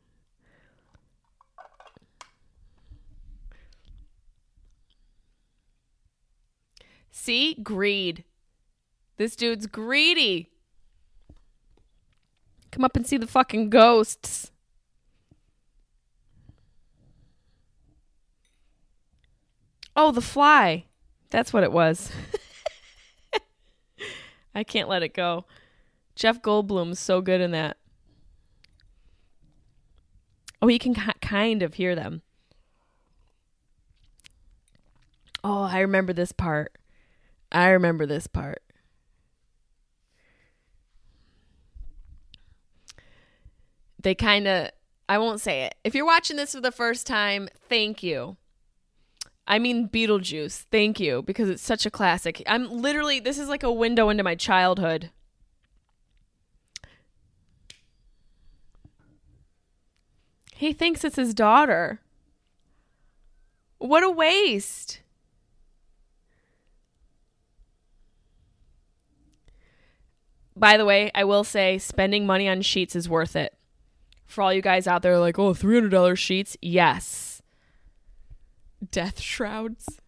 See? Greed. This dude's greedy. Come up and see the fucking ghosts. Oh, The Fly. That's what it was. I can't let it go. Jeff Goldblum's so good in that. Oh, you can k- kind of hear them. Oh, I remember this part. I remember this part. They kind of, I won't say it. If you're watching this for the first time, thank you. I mean Beetlejuice, thank you, because it's such a classic. I'm literally, this is like a window into my childhood. He thinks it's his daughter. What a waste. By the way, I will say spending money on sheets is worth it. For all you guys out there like, oh, three hundred dollars sheets. Yes. Death shrouds.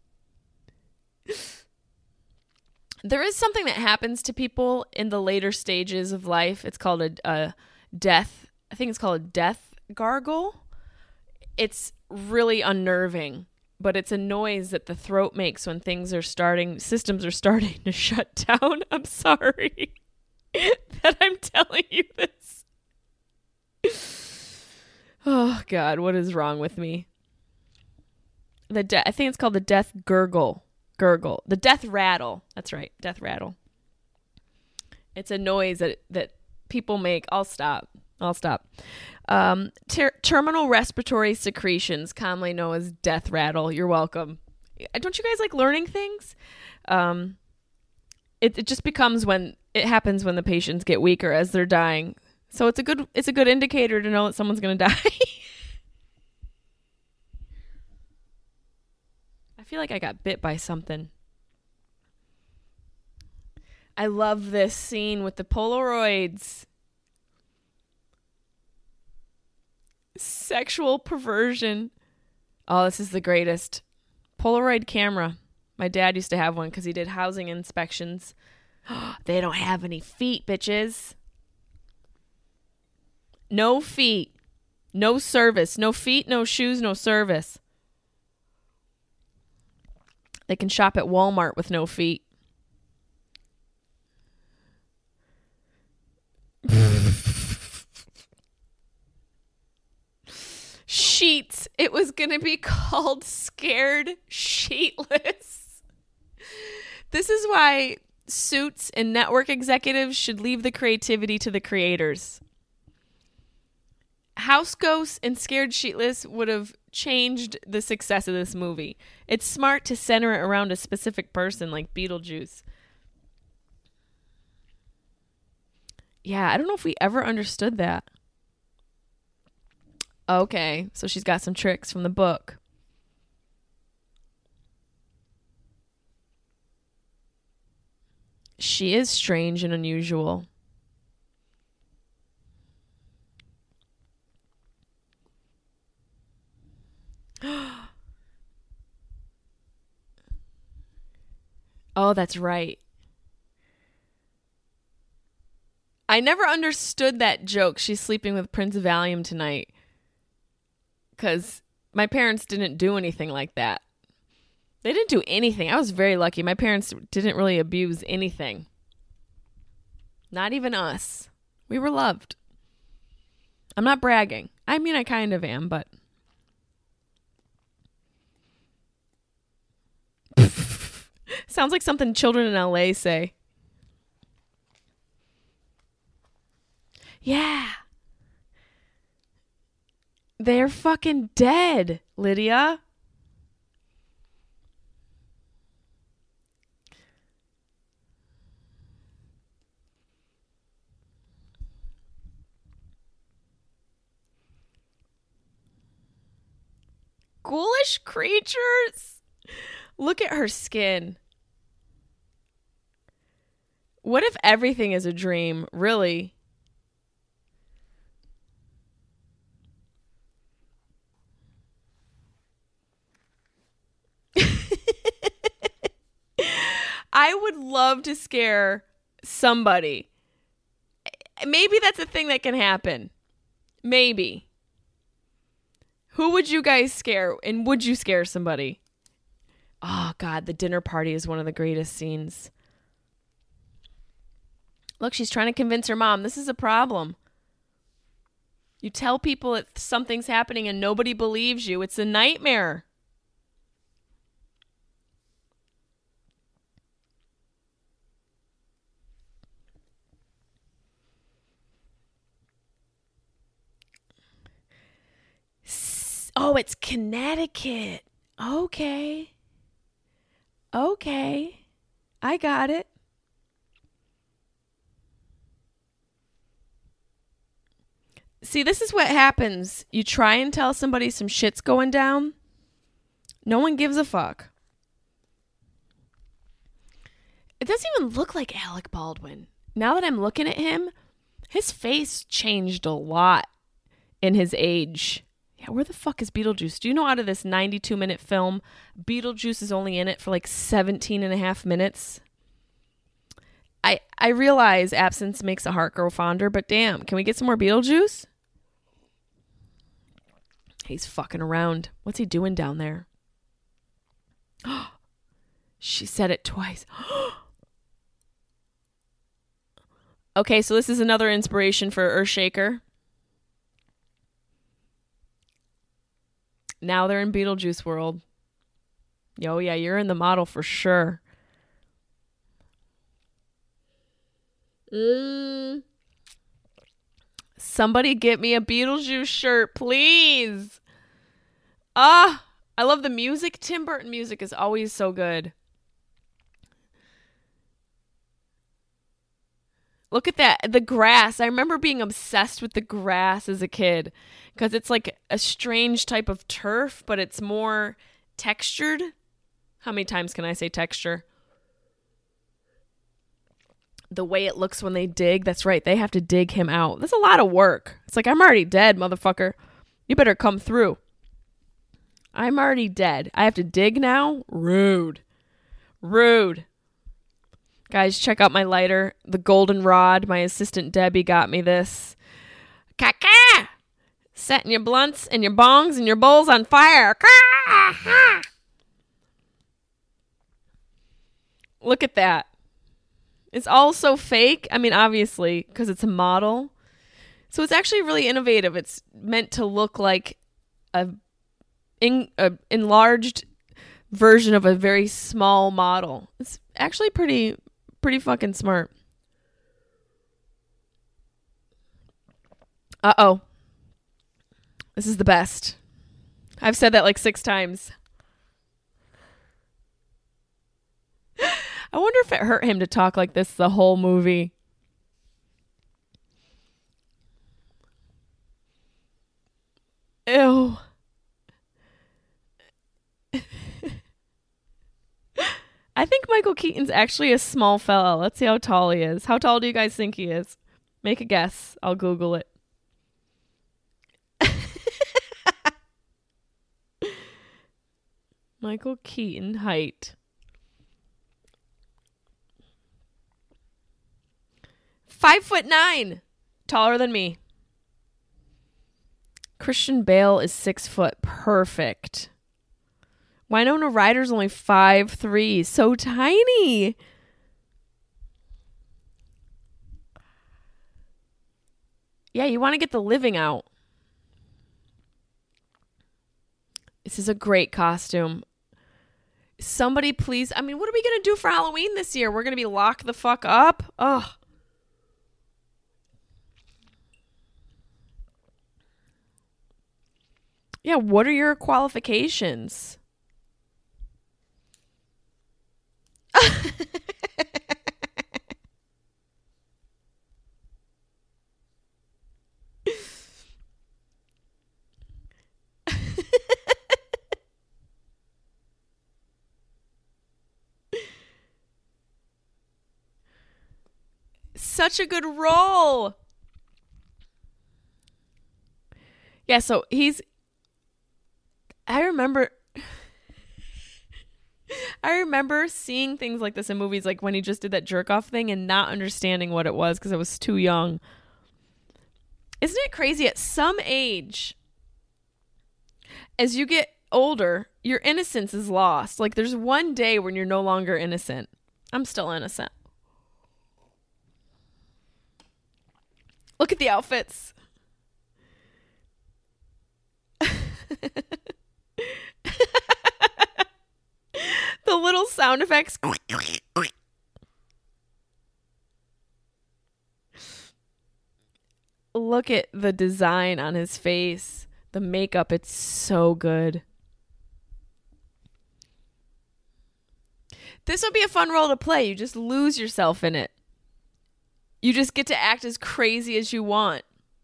There is something that happens to people in the later stages of life. It's called a, a death. I think it's called a death gargle. It's really unnerving, but it's a noise that the throat makes when things are starting, systems are starting to shut down. I'm sorry that I'm telling you this. Oh, God, what is wrong with me? The de- I think it's called the death gurgle. Gurgle. The death rattle. That's right. Death rattle. It's a noise that that people make. I'll stop. I'll stop. Um, ter- terminal respiratory secretions, commonly known as death rattle. You're welcome. Don't you guys like learning things? Um, it it just becomes when it happens when the patients get weaker as they're dying. So it's a good it's a good indicator to know that someone's going to die. I feel like I got bit by something. I love this scene with the Polaroids. Sexual perversion. Oh, this is the greatest. Polaroid camera. My dad used to have one because he did housing inspections. They don't have any feet, bitches. No feet. No service. No feet, no shoes, no service. They can shop at Walmart with no feet. Sheets. It was going to be called Scared Sheetless. This is why Suits and network executives should leave the creativity to the creators. House Ghosts and Scared Sheetless would have changed the success of this movie. It's smart to center it around a specific person like Beetlejuice. Yeah, I don't know if we ever understood that. Okay, so she's got some tricks from the book. She is strange and unusual. Oh, that's right. I never understood that joke. She's sleeping with Prince Valium tonight. Because my parents didn't do anything like that. They didn't do anything. I was very lucky. My parents didn't really abuse anything. Not even us. We were loved. I'm not bragging. I mean, I kind of am, but... Sounds like something children in L A say. Yeah. They're fucking dead, Lydia. Ghoulish creatures. Look at her skin. What if everything is a dream? Really? I would love to scare somebody. Maybe that's a thing that can happen. Maybe. Who would you guys scare? And would you scare somebody? Oh, God, the dinner party is one of the greatest scenes. Look, she's trying to convince her mom. This is a problem. You tell people that something's happening and nobody believes you. It's a nightmare. Oh, it's Connecticut. Okay. Okay. I got it. See, this is what happens. You try and tell somebody some shit's going down. No one gives a fuck. It doesn't even look like Alec Baldwin. Now that I'm looking at him, his face changed a lot in his age. Yeah, where the fuck is Beetlejuice? Do you know out of this ninety-two minute film, Beetlejuice is only in it for like seventeen and a half minutes? I I realize absence makes a heart grow fonder, but damn, can we get some more Beetlejuice? He's fucking around. What's he doing down there? She said it twice. Okay, so this is another inspiration for Earthshaker. Now they're in Beetlejuice world. Yo, yeah, you're in the model for sure. Mm. Somebody get me a Beetlejuice shirt, please. Ah, I love the music. Tim Burton music is always so good. Look at that. The grass. I remember being obsessed with the grass as a kid because it's like a strange type of turf, but it's more textured. How many times can I say texture? The way it looks when they dig. That's right. They have to dig him out. That's a lot of work. It's like, I'm already dead, motherfucker. You better come through. I'm already dead. I have to dig now? Rude. Rude. Guys, check out my lighter. The goldenrod. My assistant Debbie got me this. Caca! Setting your blunts and your bongs and your bowls on fire. Caca! Look at that. It's all so fake. I mean, obviously, because it's a model. So it's actually really innovative. It's meant to look like a, in, a enlarged version of a very small model. It's actually pretty... Pretty fucking smart. Uh-oh. This is the best. I've said that like six times. I wonder if it hurt him to talk like this the whole movie. Ew. I think Michael Keaton's actually a small fella. Let's see how tall he is. How tall do you guys think he is? Make a guess. I'll Google it. Michael Keaton height. Five foot nine. Taller than me. Christian Bale is six foot. Perfect. Winona Ryder's only five three. So tiny. Yeah, you want to get the living out. This is a great costume. Somebody please. I mean, what are we going to do for Halloween this year? We're going to be locked the fuck up? Ugh. Yeah, what are your qualifications? such a good role. Yeah, so he's... I remember... I remember seeing things like this in movies, like when he just did that jerk-off thing and not understanding what it was because I was too young. Isn't it crazy? At some age, as you get older, your innocence is lost. Like, there's one day when you're no longer innocent. I'm still innocent. Look at the outfits. The little sound effects. Look at the design on his face. The makeup, it's so good. This would be a fun role to play. You just lose yourself in it. You just get to act as crazy as you want.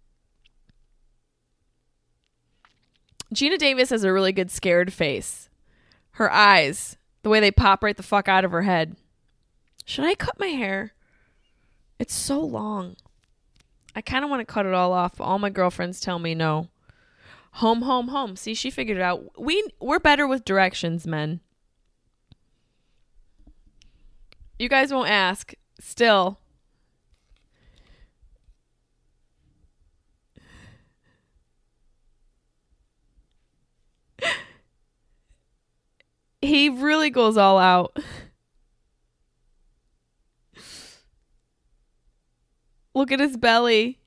Gina Davis has a really good scared face. Her eyes, the way they pop right the fuck out of her head. Should I cut my hair? It's so long. I kind of want to cut it all off, but all my girlfriends tell me no. Home, home, home. See, she figured it out. We, we're better with directions, men. You guys won't ask. Still. He really goes all out. Look at his belly.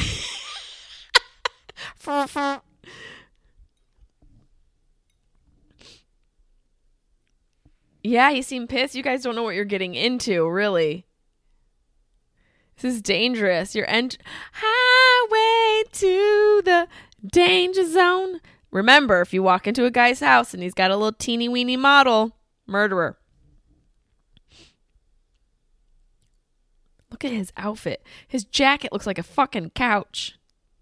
Yeah, he seemed pissed. You guys don't know what you're getting into, really. This is dangerous. You're ent- highway to the danger zone. Remember, if you walk into a guy's house and he's got a little teeny weeny model, murderer. Look at his outfit. His jacket looks like a fucking couch.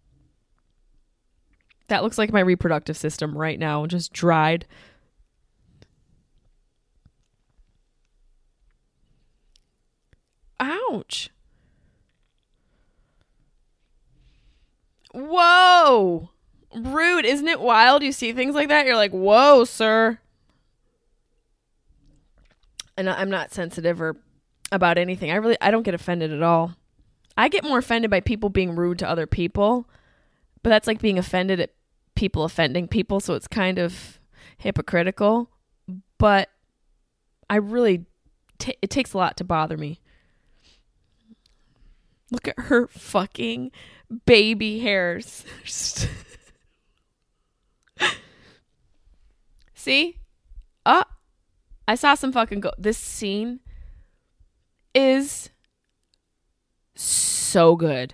That looks like my reproductive system right now, just dried. Ouch. Whoa. Rude. Isn't it wild? You see things like that, you're like, whoa, sir. And I'm not sensitive or about anything. I really, I don't get offended at all. I get more offended by people being rude to other people, but that's like being offended at people offending people, so it's kind of hypocritical. But I really, t- it takes a lot to bother me. Look at her fucking baby hairs. See? Oh, I saw some fucking go. This scene is so good.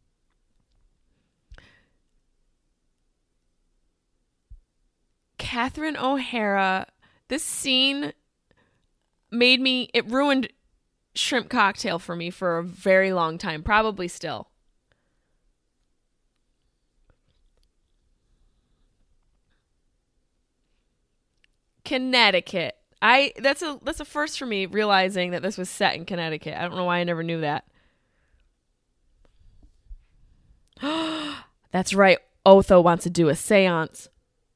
Catherine O'Hara, this scene made me, it ruined Shrimp Cocktail for me for a very long time, probably still. Connecticut. I that's a that's a first for me, realizing that this was set in Connecticut. I don't know why I never knew that. That's right. Otho wants to do a seance.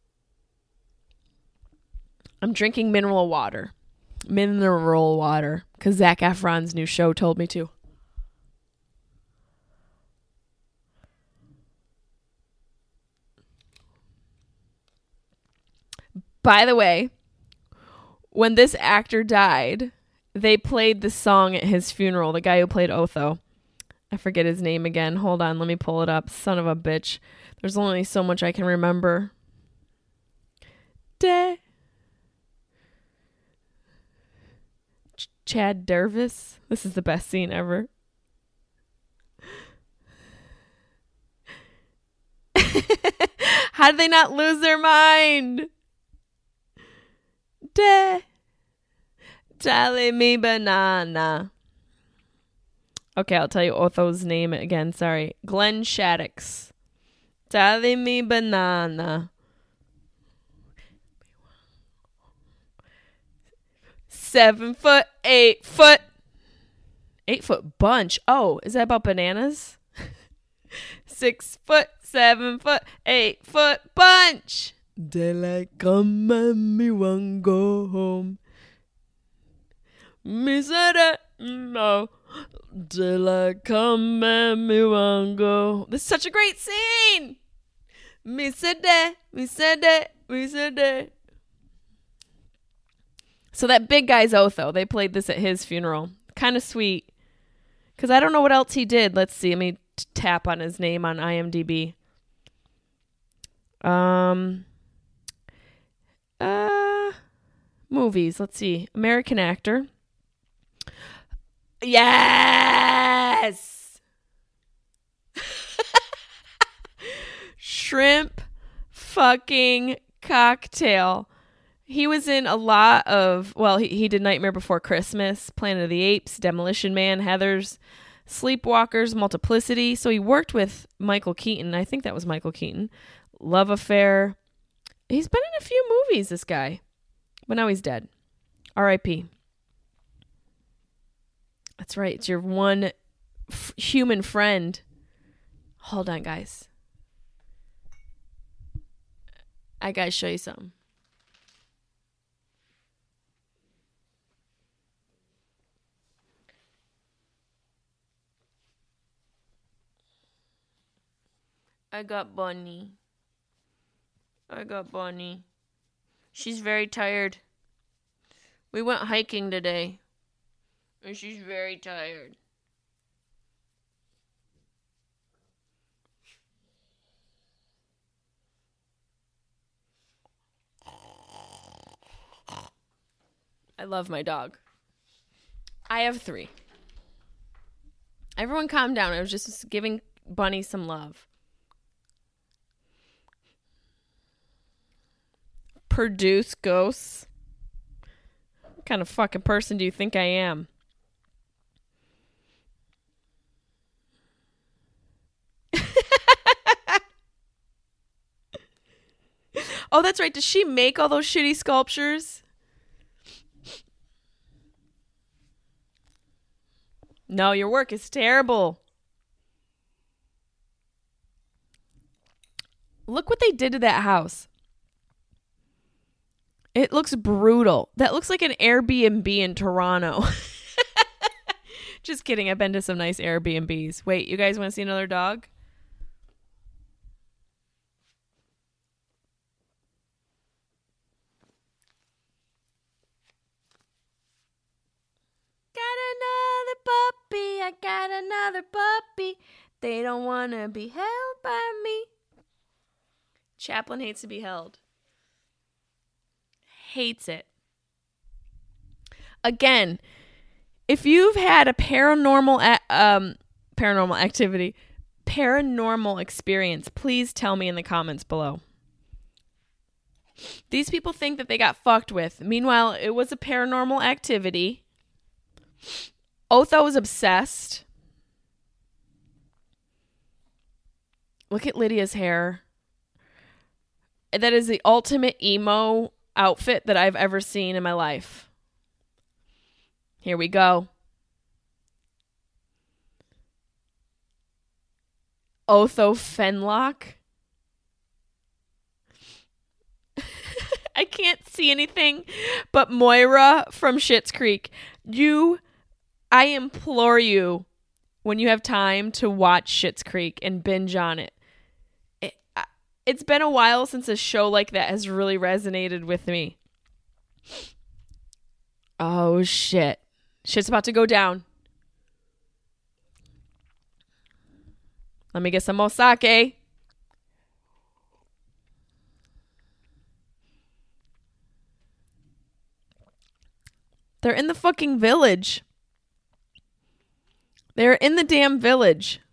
I'm drinking mineral water. Mineral water. Because Zac Efron's new show told me to. By the way, when this actor died, they played the song at his funeral. The guy who played Otho. I forget his name again. Hold on, let me pull it up. Son of a bitch. There's only so much I can remember. De- Ch- Chad Dervis. This is the best scene ever. How did they not lose their mind? De- Tally me banana. Okay, I'll tell you Otho's name again. Sorry. Glenn Shaddix. Tally me banana. Seven foot, eight foot. Eight foot bunch. Oh, is that about bananas? Six foot, seven foot, eight foot bunch. Daylight come and me want go home. Me said that no. Daylight come and me want go. This is such a great scene. Me said that. Me said that. Me said that. So that big guy's Otho. They played this at his funeral. Kind of sweet. Because I don't know what else he did. Let's see. Let me t- tap on his name on IMDb. Um, uh, movies. Let's see. American actor. Yes! Shrimp fucking Cocktail. He was in a lot of, well, he, he did Nightmare Before Christmas, Planet of the Apes, Demolition Man, Heathers, Sleepwalkers, Multiplicity. So he worked with Michael Keaton. I think that was Michael Keaton. Love Affair. He's been in a few movies, this guy. But now he's dead. R I P That's right. It's your one f- human friend. Hold on, guys. I gotta show you something. I got Bunny. I got Bunny. She's very tired. We went hiking today. And she's very tired. I love my dog. I have three. Everyone calm down. I was just giving Bunny some love. Produce ghosts. What kind of fucking person do you think I am? Oh, that's right. Does she make all those shitty sculptures? No, your work is terrible. Look what they did to that house. It looks brutal. That looks like an Airbnb in Toronto. Just kidding. I've been to some nice Airbnbs. Wait, you guys want to see another dog? Puppy, I got another puppy. They don't want to be held by me. Chaplin hates to be held. Hates it. Again, if you've had a paranormal a- um paranormal activity, paranormal experience, please tell me in the comments below. These people think that they got fucked with. Meanwhile, it was a paranormal activity. Otho was obsessed. Look at Lydia's hair. That is the ultimate emo outfit that I've ever seen in my life. Here we go. Otho Fenlock. I can't see anything but Moira from Schitt's Creek. You... I implore you, when you have time, to watch Schitt's Creek and binge on it. it. It's been a while since a show like that has really resonated with me. Oh, shit. Shit's about to go down. Let me get some more sake. They're in the fucking village. They're in the damn village.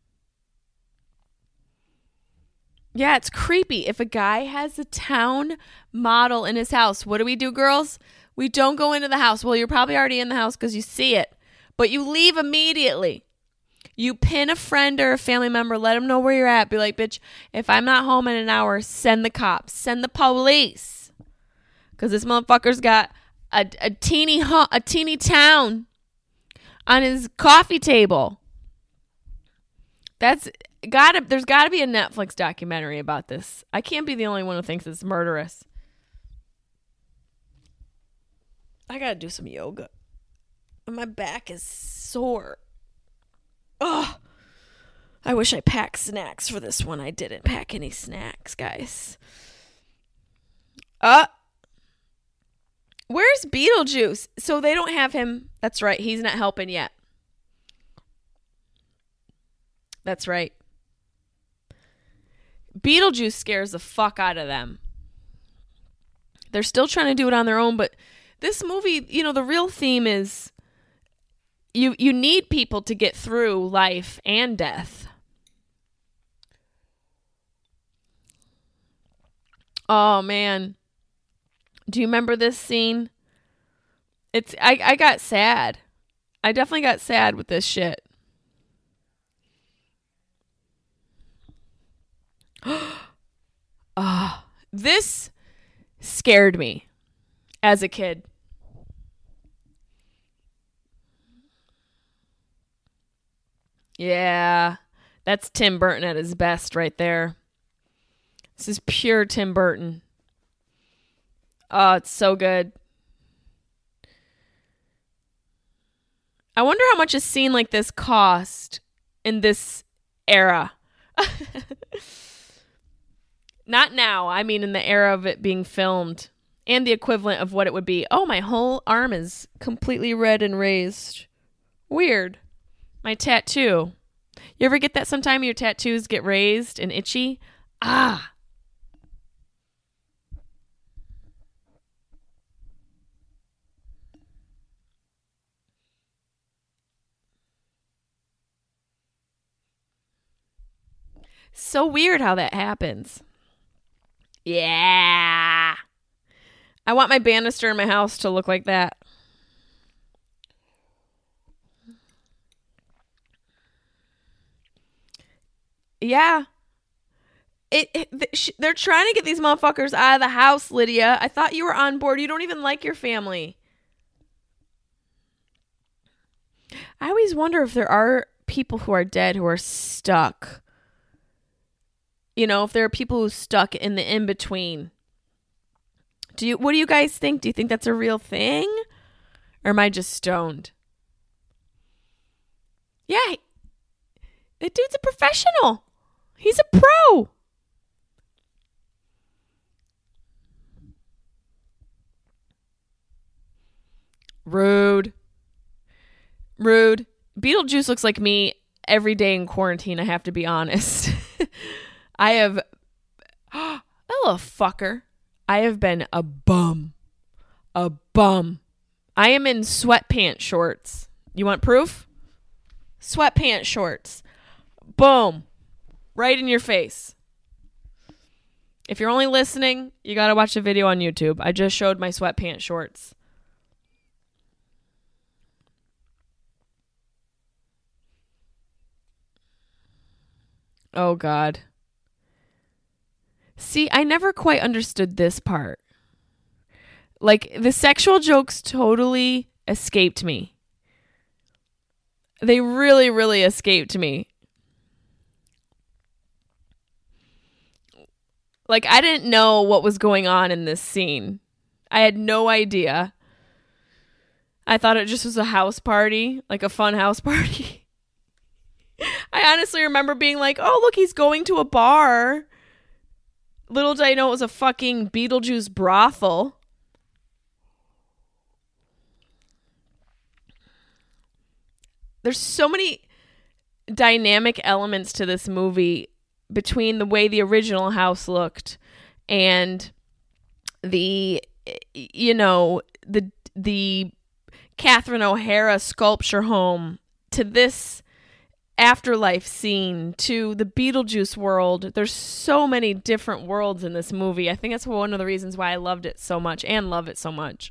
Yeah, it's creepy. If a guy has a town model in his house, what do we do, girls? We don't go into the house. Well, you're probably already in the house because you see it. But you leave immediately. You pin a friend or a family member. Let them know where you're at. Be like, bitch, if I'm not home in an hour, send the cops. Send the police. Because this motherfucker's got a, a teeny a teeny town on his coffee table. That's gotta, there's gotta be a Netflix documentary about this. I can't be the only one who thinks it's murderous. I gotta do some yoga. My back is sore. Ugh. I wish I packed snacks for this one. I didn't pack any snacks, guys. Uh, where's Beetlejuice? So they don't have him. That's right. He's not helping yet. That's right. Beetlejuice scares the fuck out of them. They're still trying to do it on their own, but this movie, you know, the real theme is you you need people to get through life and death. Oh man. Do you remember this scene? It's I, I got sad. I definitely got sad with this shit. Oh, this scared me as a kid. Yeah, that's Tim Burton at his best right there. This is pure Tim Burton. Oh, it's so good. I wonder how much a scene like this cost in this era. Not now. I mean, in the era of it being filmed and the equivalent of what it would be. Oh, my whole arm is completely red and raised. Weird. My tattoo. You ever get that sometime? Your tattoos get raised and itchy? Ah. So weird how that happens. Yeah. I want my banister in my house to look like that. Yeah. It, it sh- they're trying to get these motherfuckers out of the house, Lydia. I thought you were on board. You don't even like your family. I always wonder if there are people who are dead who are stuck. You know, if there are people who are stuck in the in-between. Do you? What do you guys think? Do you think that's a real thing? Or am I just stoned? Yeah. The dude's a professional. He's a pro. Rude. Rude. Beetlejuice looks like me every day in quarantine, I have to be honest. I have... that little fucker. I have been a bum. A bum. I am in sweatpants shorts. You want proof? Sweatpants shorts. Boom. Right in your face. If you're only listening, you gotta watch the video on YouTube. I just showed my sweatpants shorts. Oh, God. See, I never quite understood this part. Like, the sexual jokes totally escaped me. They really, really escaped me. Like, I didn't know what was going on in this scene. I had no idea. I thought it just was a house party, like a fun house party. I honestly remember being like, oh, look, he's going to a bar. Little did I know it was a fucking Beetlejuice brothel. There's so many dynamic elements to this movie between the way the original house looked and the, you know, the the Catherine O'Hara sculpture home to this afterlife scene to the Beetlejuice world. There's so many different worlds in this movie. I think that's one of the reasons why I loved it so much and love it so much.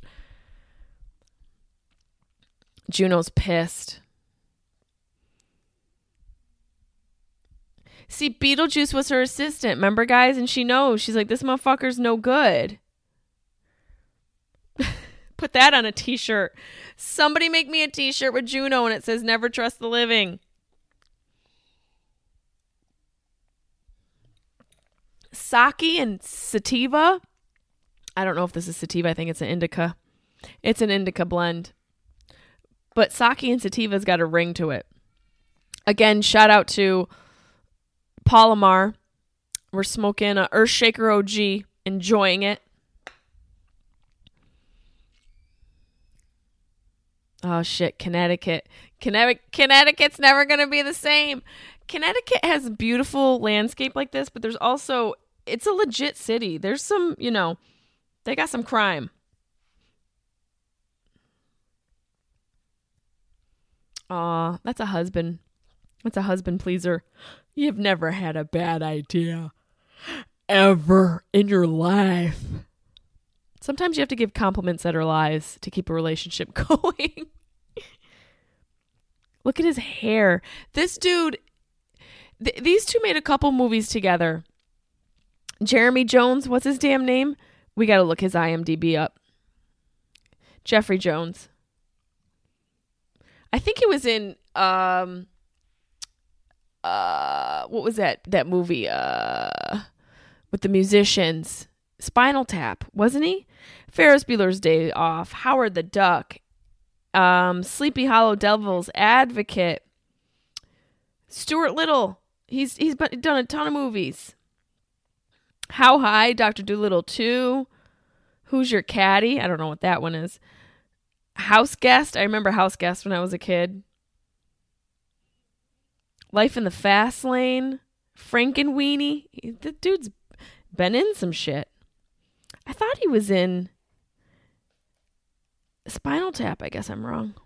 Juno's pissed. See, Beetlejuice was her assistant, remember, guys? And she knows. She's like, this motherfucker's no good. Put that on a t-shirt. Somebody make me a t-shirt with Juno and it says never trust the living. Sake and sativa. I don't know if this is sativa. I think it's an indica. It's an indica blend. But sake and sativa's got a ring to it. Again, shout out to Palomar. We're smoking a Earthshaker O G. Enjoying it. Oh, shit. Connecticut. Connecticut. Connecticut's never going to be the same. Connecticut has a beautiful landscape like this, but there's also, it's a legit city. There's some, you know, they got some crime. Aw, that's a husband. That's a husband pleaser. You've never had a bad idea ever in your life. Sometimes you have to give compliments that are lies to keep a relationship going. Look at his hair. This dude, th- these two made a couple movies together. Jeremy Jones, what's his damn name? We got to look his I M D B up. Jeffrey Jones. I think he was in, um, uh, what was that, that movie, uh, with the musicians? Spinal Tap, wasn't he? Ferris Bueller's Day Off, Howard the Duck, um, Sleepy Hollow, Devil's Advocate, Stuart Little. He's he's done a ton of movies. How High, Doctor Dolittle two, Who's Your Caddy? I don't know what that one is. House Guest. I remember House Guest when I was a kid. Life in the Fast Lane, Frankenweenie. The dude's been in some shit. I thought he was in Spinal Tap. I guess I'm wrong.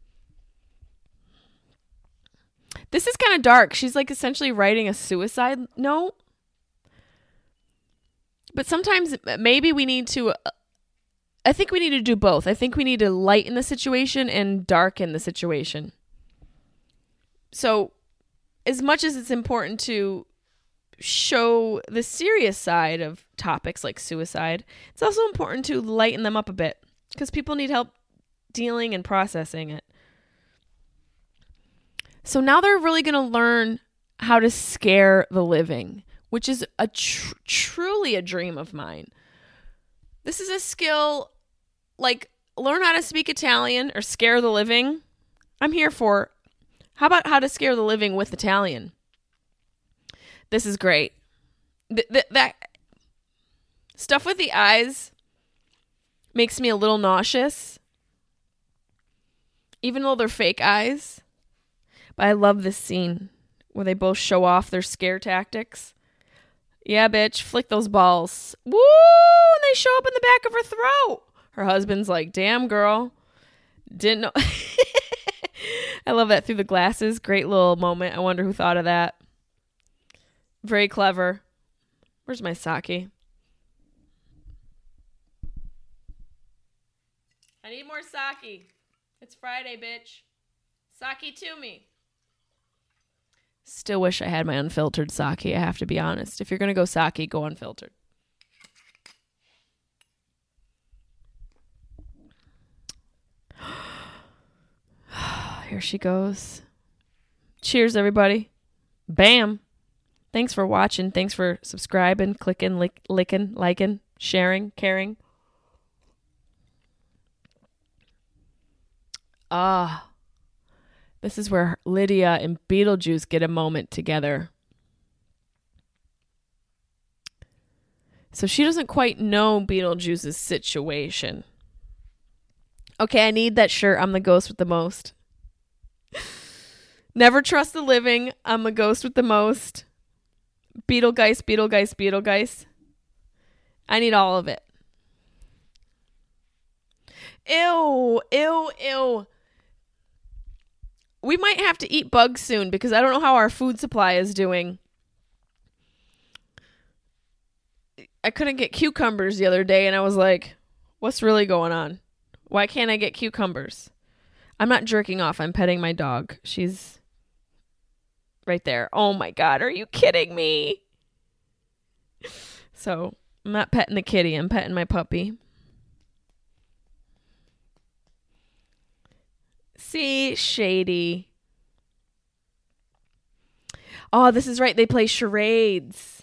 This is kind of dark. She's like essentially writing a suicide note. But sometimes maybe we need to, uh, I think we need to do both. I think we need to lighten the situation and darken the situation. So as much as it's important to show the serious side of topics like suicide, it's also important to lighten them up a bit because people need help dealing and processing it. So now they're really going to learn how to scare the living, which is a tr- truly a dream of mine. This is a skill, like learn how to speak Italian or scare the living. I'm here for. How about how to scare the living with Italian? This is great. Th- th- that stuff with the eyes makes me a little nauseous, even though they're fake eyes. But I love this scene where they both show off their scare tactics. Yeah, bitch, flick those balls. Woo! And they show up in the back of her throat. Her husband's like, damn, girl. Didn't know. I love that through the glasses. Great little moment. I wonder who thought of that. Very clever. Where's my sake? I need more sake. It's Friday, bitch. Sake to me. Still wish I had my unfiltered sake, I have to be honest. If you're going to go sake, go unfiltered. Here she goes. Cheers, everybody. Bam. Thanks for watching. Thanks for subscribing, clicking, lick, licking, liking, sharing, caring. Ah. This is where Lydia and Beetlejuice get a moment together. So she doesn't quite know Beetlejuice's situation. Okay, I need that shirt. I'm the ghost with the most. Never trust the living. I'm a ghost with the most. Beetlegeist, Beetlegeist, Beetlegeist. I need all of it. Ew, ew, ew. We might have to eat bugs soon because I don't know how our food supply is doing. I couldn't get cucumbers the other day and I was like, what's really going on? Why can't I get cucumbers? I'm not jerking off. I'm petting my dog. She's right there. Oh my God. Are you kidding me? So I'm not petting the kitty. I'm petting my puppy. See, shady. Oh, this is right. They play charades.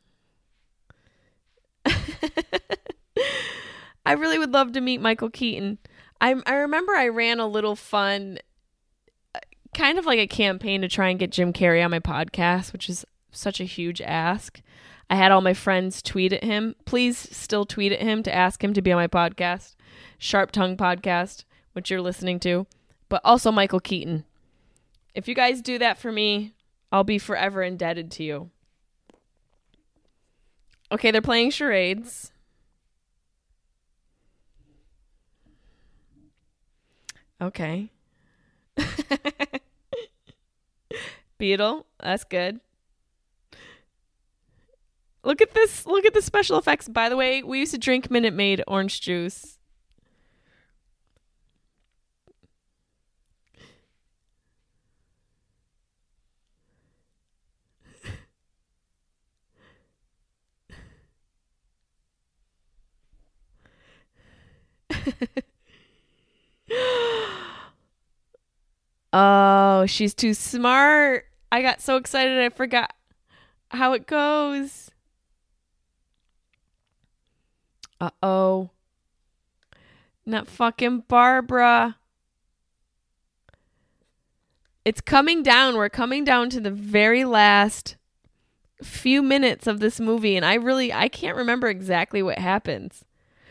I really would love to meet Michael Keaton. I I remember I ran a little fun, kind of like a campaign to try and get Jim Carrey on my podcast, which is such a huge ask. I had all my friends tweet at him. Please still tweet at him to ask him to be on my podcast, Sharp Tongue Podcast, which you're listening to, but also Michael Keaton. If you guys do that for me, I'll be forever indebted to you. Okay, they're playing charades. Okay. Beetle, that's good. Look at this. Look at the special effects. By the way, we used to drink Minute Maid orange juice. Oh, she's too smart. I got so excited I forgot how it goes. Uh-oh. Not fucking Barbara. It's coming down. We're coming down to the very last few minutes of this movie, and I really, I can't remember exactly what happens.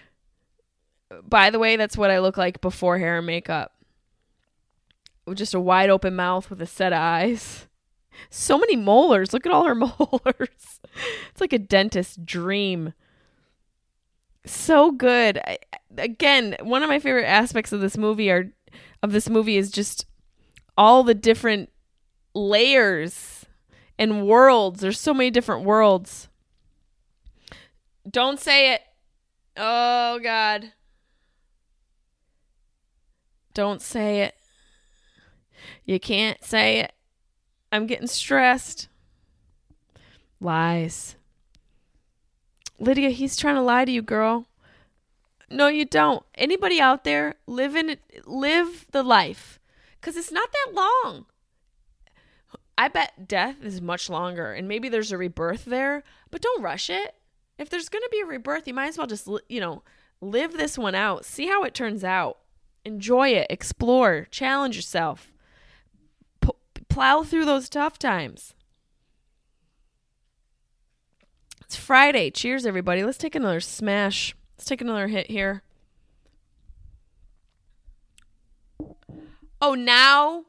By the way, that's what I look like before hair and makeup. With just a wide open mouth with a set of eyes. So many molars. Look at all her molars. It's like a dentist's dream. So good. I, again, one of my favorite aspects of this movie are of this movie is just all the different layers and worlds. There's so many different worlds. Don't say it. Oh, God. Don't say it. You can't say it. I'm getting stressed. Lies. Lydia, he's trying to lie to you, girl. No, you don't. Anybody out there, live in it, live the life. Because it's not that long. I bet death is much longer. And maybe there's a rebirth there. But don't rush it. If there's going to be a rebirth, you might as well just, you know, live this one out. See how it turns out. Enjoy it. Explore. Challenge yourself. P- plow through those tough times. It's Friday. Cheers, everybody. Let's take another smash. Let's take another hit here. Oh, now?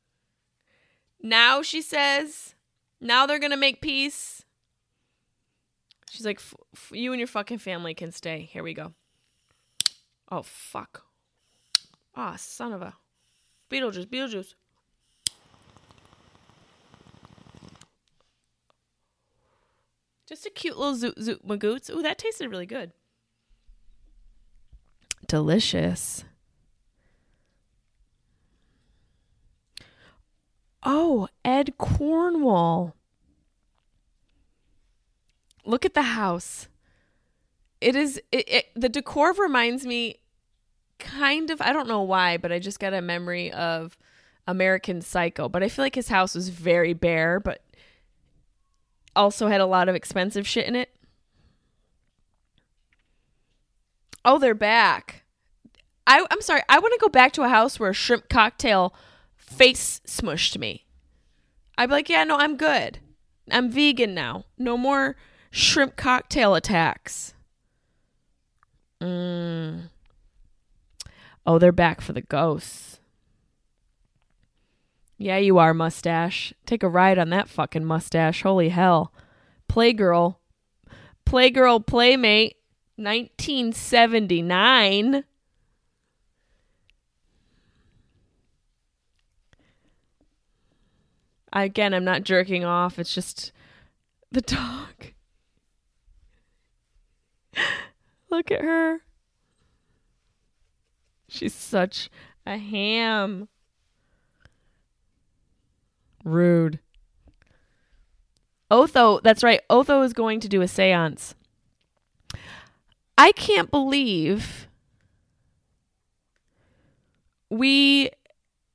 Now, she says. Now they're going to make peace. She's like, f- f- you and your fucking family can stay. Here we go. Oh, fuck. Ah, oh, son of a. Beetlejuice, Beetlejuice. Just a cute little zoot zoot magoots. Ooh, that tasted really good. Delicious. Oh, Ed Cornwall. Look at the house. It is, it, it, the decor reminds me kind of, I don't know why, but I just got a memory of American Psycho. But I feel like his house was very bare, but also had a lot of expensive shit in it. Oh, they're back. I, I'm sorry. I want to go back to a house where a shrimp cocktail face smushed me. I'd be like, yeah, no, I'm good. I'm vegan now. No more shrimp cocktail attacks. Mm. Oh, they're back for the ghosts. Yeah, you are, mustache. Take a ride on that fucking mustache. Holy hell. Playgirl. Playgirl Playmate. nineteen seventy-nine. I, again, I'm not jerking off. It's just the dog. Look at her. She's such a ham. Rude. Otho, that's right. Otho is going to do a seance. I can't believe we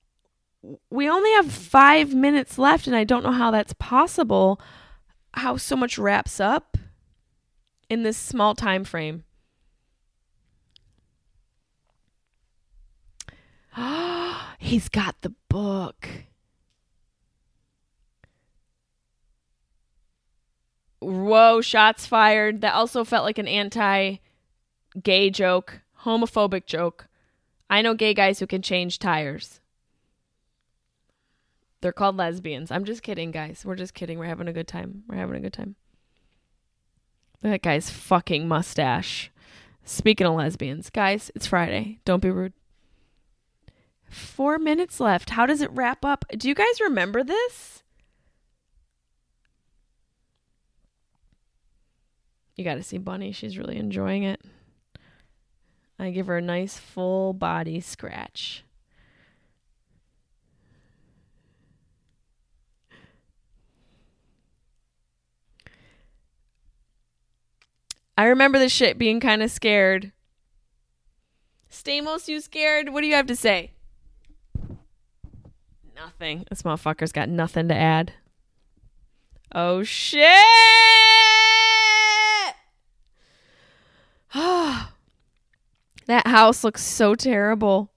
we only have five minutes left, and I don't know how that's possible. How so much wraps up in this small time frame. He's got the book. Whoa, shots fired. That also felt like an anti-gay joke, homophobic joke. I know gay guys who can change tires. They're called lesbians. I'm just kidding, guys. We're just kidding. We're having a good time. We're having a good time. Look at that guy's fucking mustache. Speaking of lesbians, guys, it's Friday. Don't be rude. Four minutes left. How does it wrap up? Do you guys remember this? You got to see Bunny. She's really enjoying it. I give her a nice full body scratch. I remember this shit being kind of scared. Stamos, you scared? What do you have to say? Nothing. This motherfucker's got nothing to add. Oh, shit! That house looks so terrible.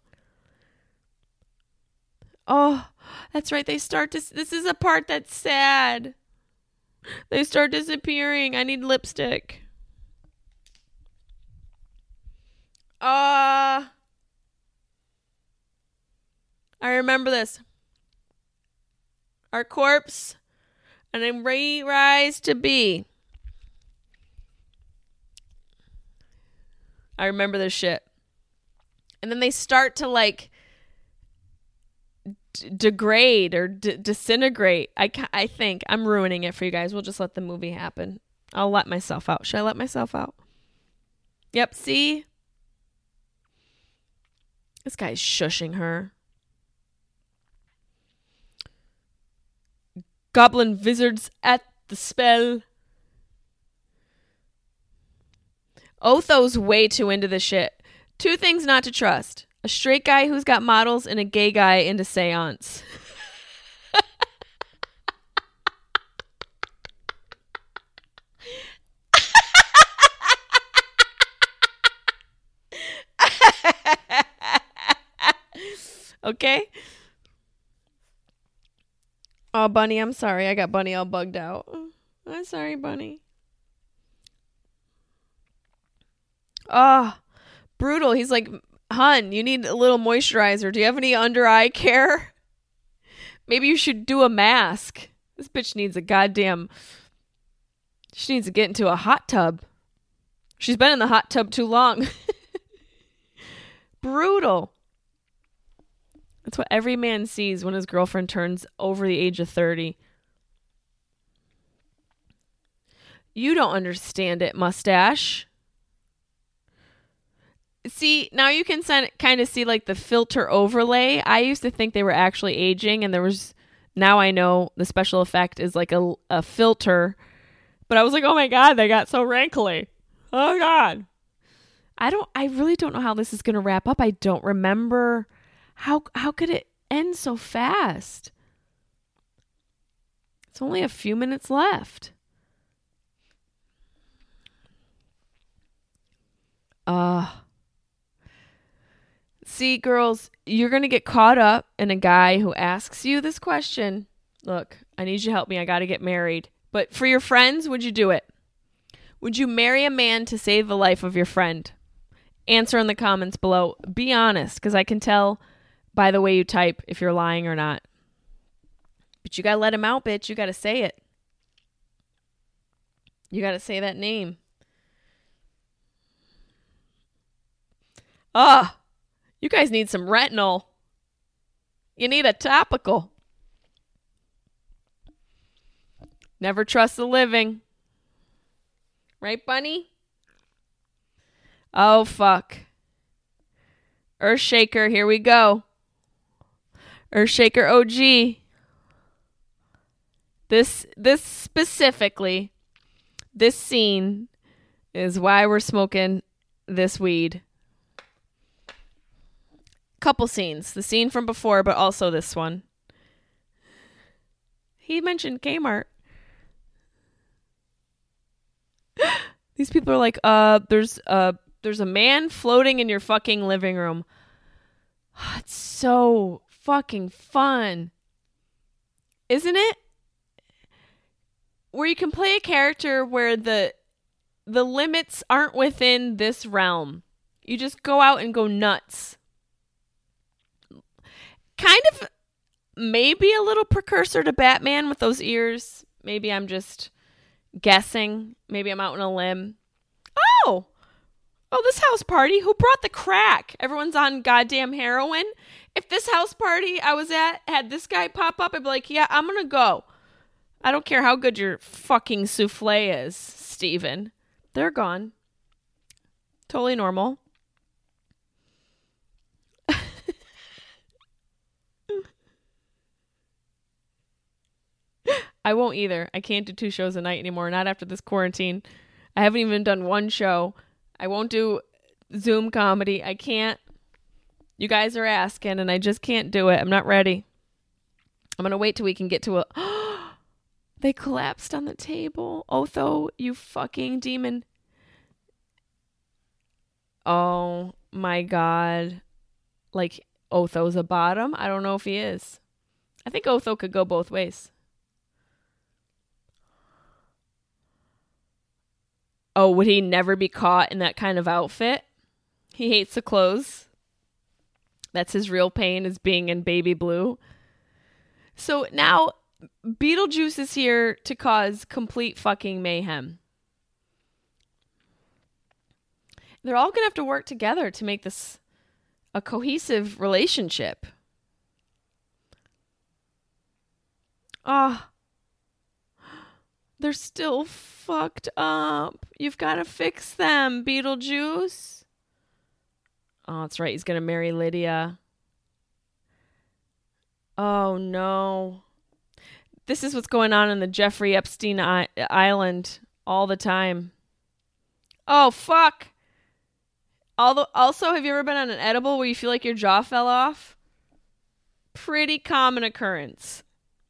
Oh, that's right. They start to... This is a part that's sad. They start disappearing. I need lipstick. Uh, I remember this. Our corpse and then re-rise to be. I remember this shit. And then they start to like d- degrade or d- disintegrate. I, ca- I think I'm ruining it for you guys. We'll just let the movie happen. I'll let myself out. Should I let myself out? Yep, see? This guy's shushing her. Goblin wizards at the spell. Otho's way too into this shit. Two things not to trust. A straight guy who's got models and a gay guy into seance. Okay? Oh, Bunny, I'm sorry. I got Bunny all bugged out. I'm sorry, Bunny. Oh, brutal. He's like, hun, you need a little moisturizer. Do you have any under eye care? Maybe you should do a mask. This bitch needs a goddamn... She needs to get into a hot tub. She's been in the hot tub too long. Brutal. That's what every man sees when his girlfriend turns over the age of thirty. You don't understand it, mustache. See, now you can kind of see like the filter overlay. I used to think they were actually aging, and there was, now I know the special effect is like a, a filter. But I was like, oh my God, they got so wrinkly. Oh God. I don't, I really don't know how this is going to wrap up. I don't remember. How how could it end so fast? It's only a few minutes left. Uh, see, girls, you're going to get caught up in a guy who asks you this question. Look, I need you to help me. I got to get married. But for your friends, would you do it? Would you marry a man to save the life of your friend? Answer in the comments below. Be honest, because I can tell by the way you type if you're lying or not. But you got to let him out, bitch. You got to say it. You got to say that name. Ah, oh, you guys need some retinol. You need a topical. Never trust the living. Right, Bunny? Oh, fuck. Earthshaker, here we go. Earthshaker O G. This this specifically, this scene is why we're smoking this weed. Couple scenes. The scene from before, but also this one. He mentioned Kmart. These people are like, uh, there's uh there's a man floating in your fucking living room. It's so fucking fun. Isn't it? Where you can play a character where the the limits aren't within this realm. You just go out and go nuts. Kind of maybe a little precursor to Batman with those ears. Maybe I'm just guessing. Maybe I'm out on a limb. Oh! Oh, this house party. Who brought the crack? Everyone's on goddamn heroin. If this house party I was at had this guy pop up, I'd be like, yeah, I'm going to go. I don't care how good your fucking souffle is, Steven. They're gone. Totally normal. I won't either. I can't do two shows a night anymore. Not after this quarantine. I haven't even done one show. I won't do Zoom comedy. I can't. You guys are asking, and I just can't do it. I'm not ready. I'm going to wait till we can get to a... They collapsed on the table. Otho, you fucking demon. Oh, my God. Like, Otho's a bottom? I don't know if he is. I think Otho could go both ways. Oh, would he never be caught in that kind of outfit? He hates the clothes. That's his real pain, is being in baby blue. So now Beetlejuice is here to cause complete fucking mayhem. They're all going to have to work together to make this a cohesive relationship. Ah. Oh. They're still fucked up. You've got to fix them, Beetlejuice. Oh, that's right. He's going to marry Lydia. Oh, no. This is what's going on in the Jeffrey Epstein I- Island all the time. Oh, fuck. Although, also, have you ever been on an edible where you feel like your jaw fell off? Pretty common occurrence.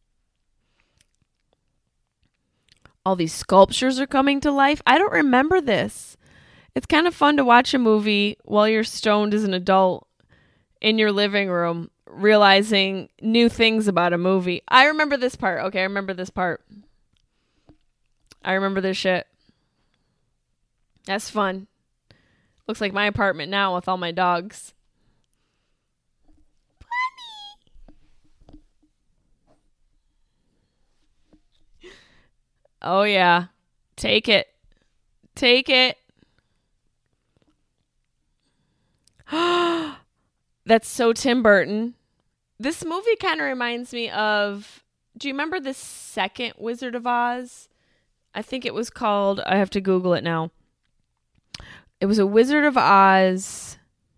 All these sculptures are coming to life. I don't remember this. It's kind of fun to watch a movie while you're stoned as an adult in your living room, realizing new things about a movie. I remember this part. Okay, I remember this part. I remember this shit. That's fun. Looks like my apartment now with all my dogs. Oh, yeah. Take it. Take it. That's so Tim Burton. This movie kind of reminds me of... Do you remember the second Wizard of Oz? I think it was called... I have to Google it now. It was a Wizard of Oz...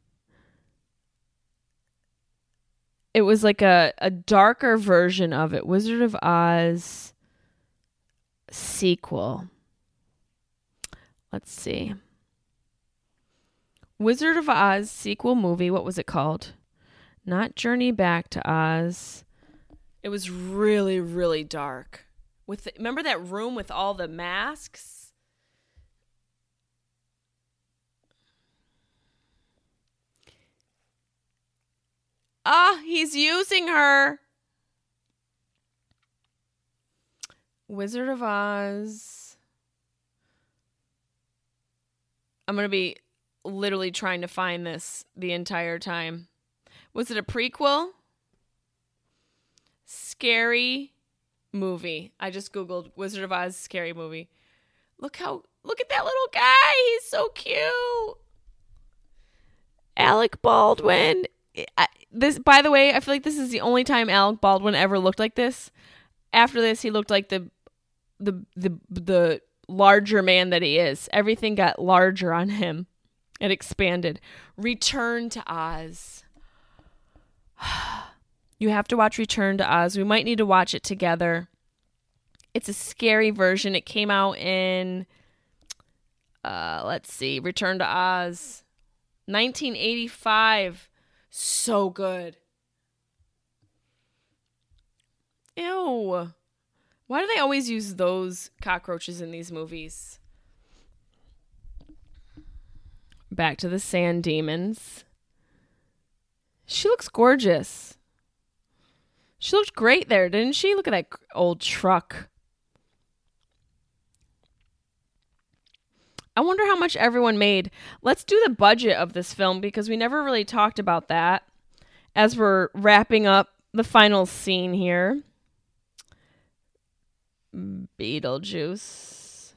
It was like a, a darker version of it. Wizard of Oz... sequel. Let's see. Wizard of Oz sequel movie. What was it called? Not Journey Back to Oz. It was really, really dark. With the, remember that room with all the masks? Ah, he's using her. Wizard of Oz. I'm going to be literally trying to find this the entire time. Was it a prequel? Scary movie. I just Googled Wizard of Oz scary movie. Look how, look at that little guy. He's so cute. Alec Baldwin. I, this, by the way, I feel like this is the only time Alec Baldwin ever looked like this. After this, he looked like the the the the larger man that he is. Everything got larger on him. It expanded. Return to Oz. You have to watch Return to Oz. We might need to watch it together. It's a scary version. It came out in, uh, let's see, Return to Oz, nineteen eighty-five. So good. Ew. Why do they always use those cockroaches in these movies? Back to the sand demons. She looks gorgeous. She looked great there, didn't she? Look at that old truck. I wonder how much everyone made. Let's do the budget of this film because we never really talked about that as we're wrapping up the final scene here. Beetlejuice.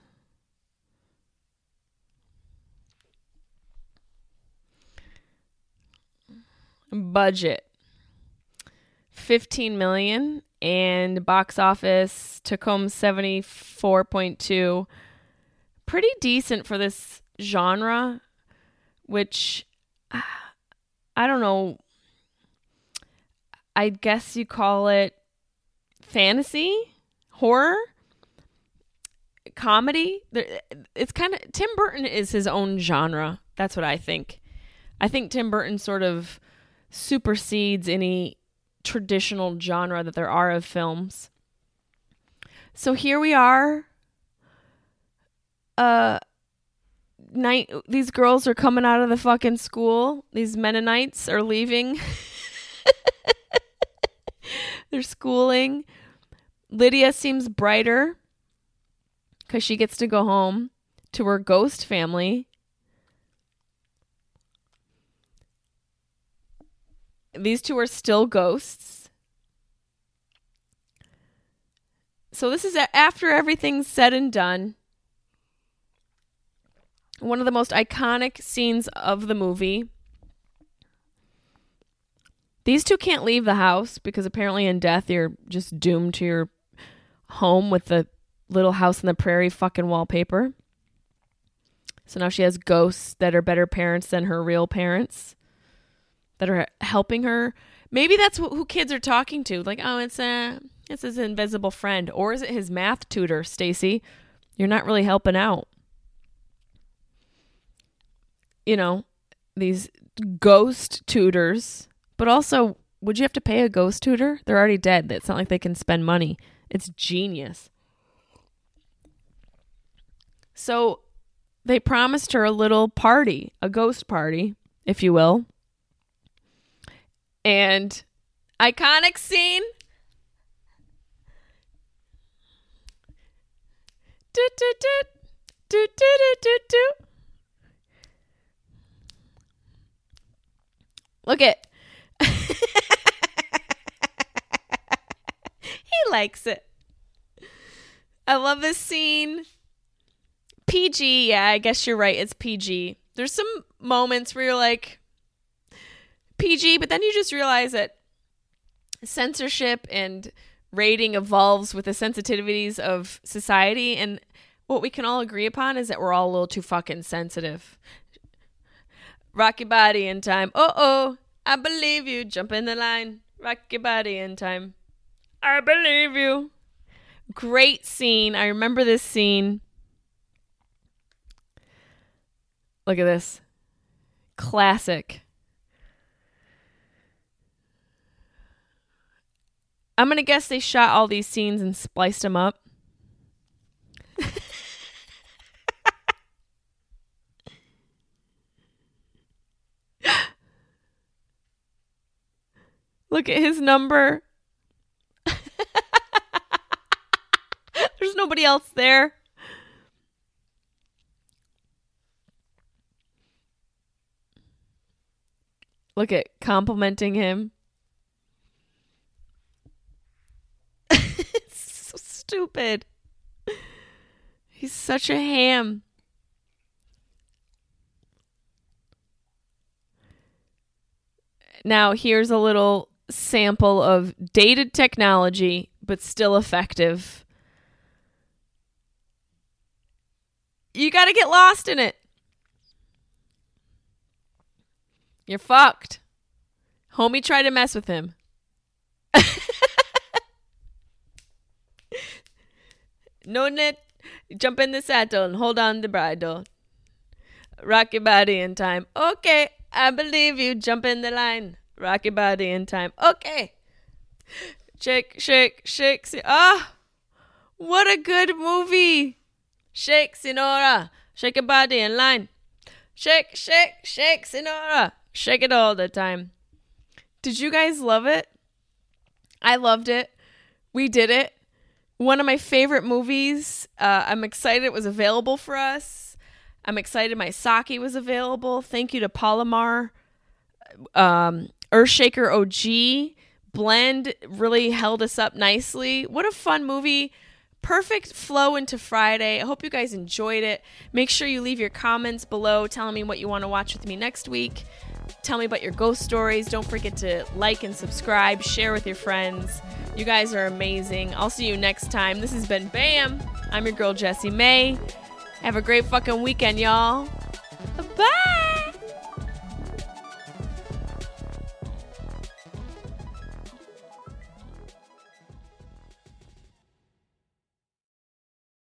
Budget. fifteen million and box office took home seventy-four point two. Pretty decent for this genre, which I don't know. I guess you call it fantasy, horror, comedy. It's kind of, Tim Burton is his own genre. That's what I think. I think Tim Burton sort of supersedes any traditional genre that there are of films. So here we are. Uh, night. These girls are coming out of the fucking school. These Mennonites are leaving. They're schooling. Lydia seems brighter because she gets to go home to her ghost family. These two are still ghosts. So this is after everything's said and done. One of the most iconic scenes of the movie. These two can't leave the house because apparently in death you're just doomed to your home with the Little House on the Prairie fucking wallpaper. So now she has ghosts that are better parents than her real parents that are helping her. Maybe that's who kids are talking to. Like, oh, it's a, it's his invisible friend. Or is it his math tutor, Stacy? You're not really helping out. You know, these ghost tutors. But also, would you have to pay a ghost tutor? They're already dead. It's not like they can spend money. It's genius. So they promised her a little party, a ghost party, if you will. And iconic scene. Do, do, do, do, do, do, do, do. Look it. He likes it. I love this scene. P G, yeah, I guess you're right. It's P G. There's some moments where you're like, P G, but then you just realize that censorship and rating evolves with the sensitivities of society. And what we can all agree upon is that we're all a little too fucking sensitive. Rock your body in time. Uh-oh, I believe you. Jump in the line. Rock your body in time. I believe you. Great scene. I remember this scene. Look at this. Classic. I'm going to guess they shot all these scenes and spliced them up. Look at his number. There's nobody else there. Look at complimenting him. It's so stupid. He's such a ham. Now, here's a little sample of dated technology, but still effective. You got to get lost in it. You're fucked. Homie tried to mess with him. No net. Jump in the saddle and hold on the bridle. Rock your body in time. Okay, I believe you. Jump in the line. Rock your body in time. Okay. Shake, shake, shake. Ah, what a good movie. Shake, Sinora. Shake your body in line. Shake, shake, shake, Sinora. Shake it all the time. Did you guys love it? I loved it. We did it. One of my favorite movies. Uh, I'm excited it was available for us. I'm excited my sake was available. Thank you to Palomar. Um, Earthshaker O G. Blend really held us up nicely. What a fun movie. Perfect flow into Friday. I hope you guys enjoyed it. Make sure you leave your comments below telling me what you want to watch with me next week. Tell me about your ghost stories. Don't forget to like and subscribe. Share with your friends. You guys are amazing. I'll see you next time. This has been Bam. I'm your girl, Jessie May. Have a great fucking weekend, y'all.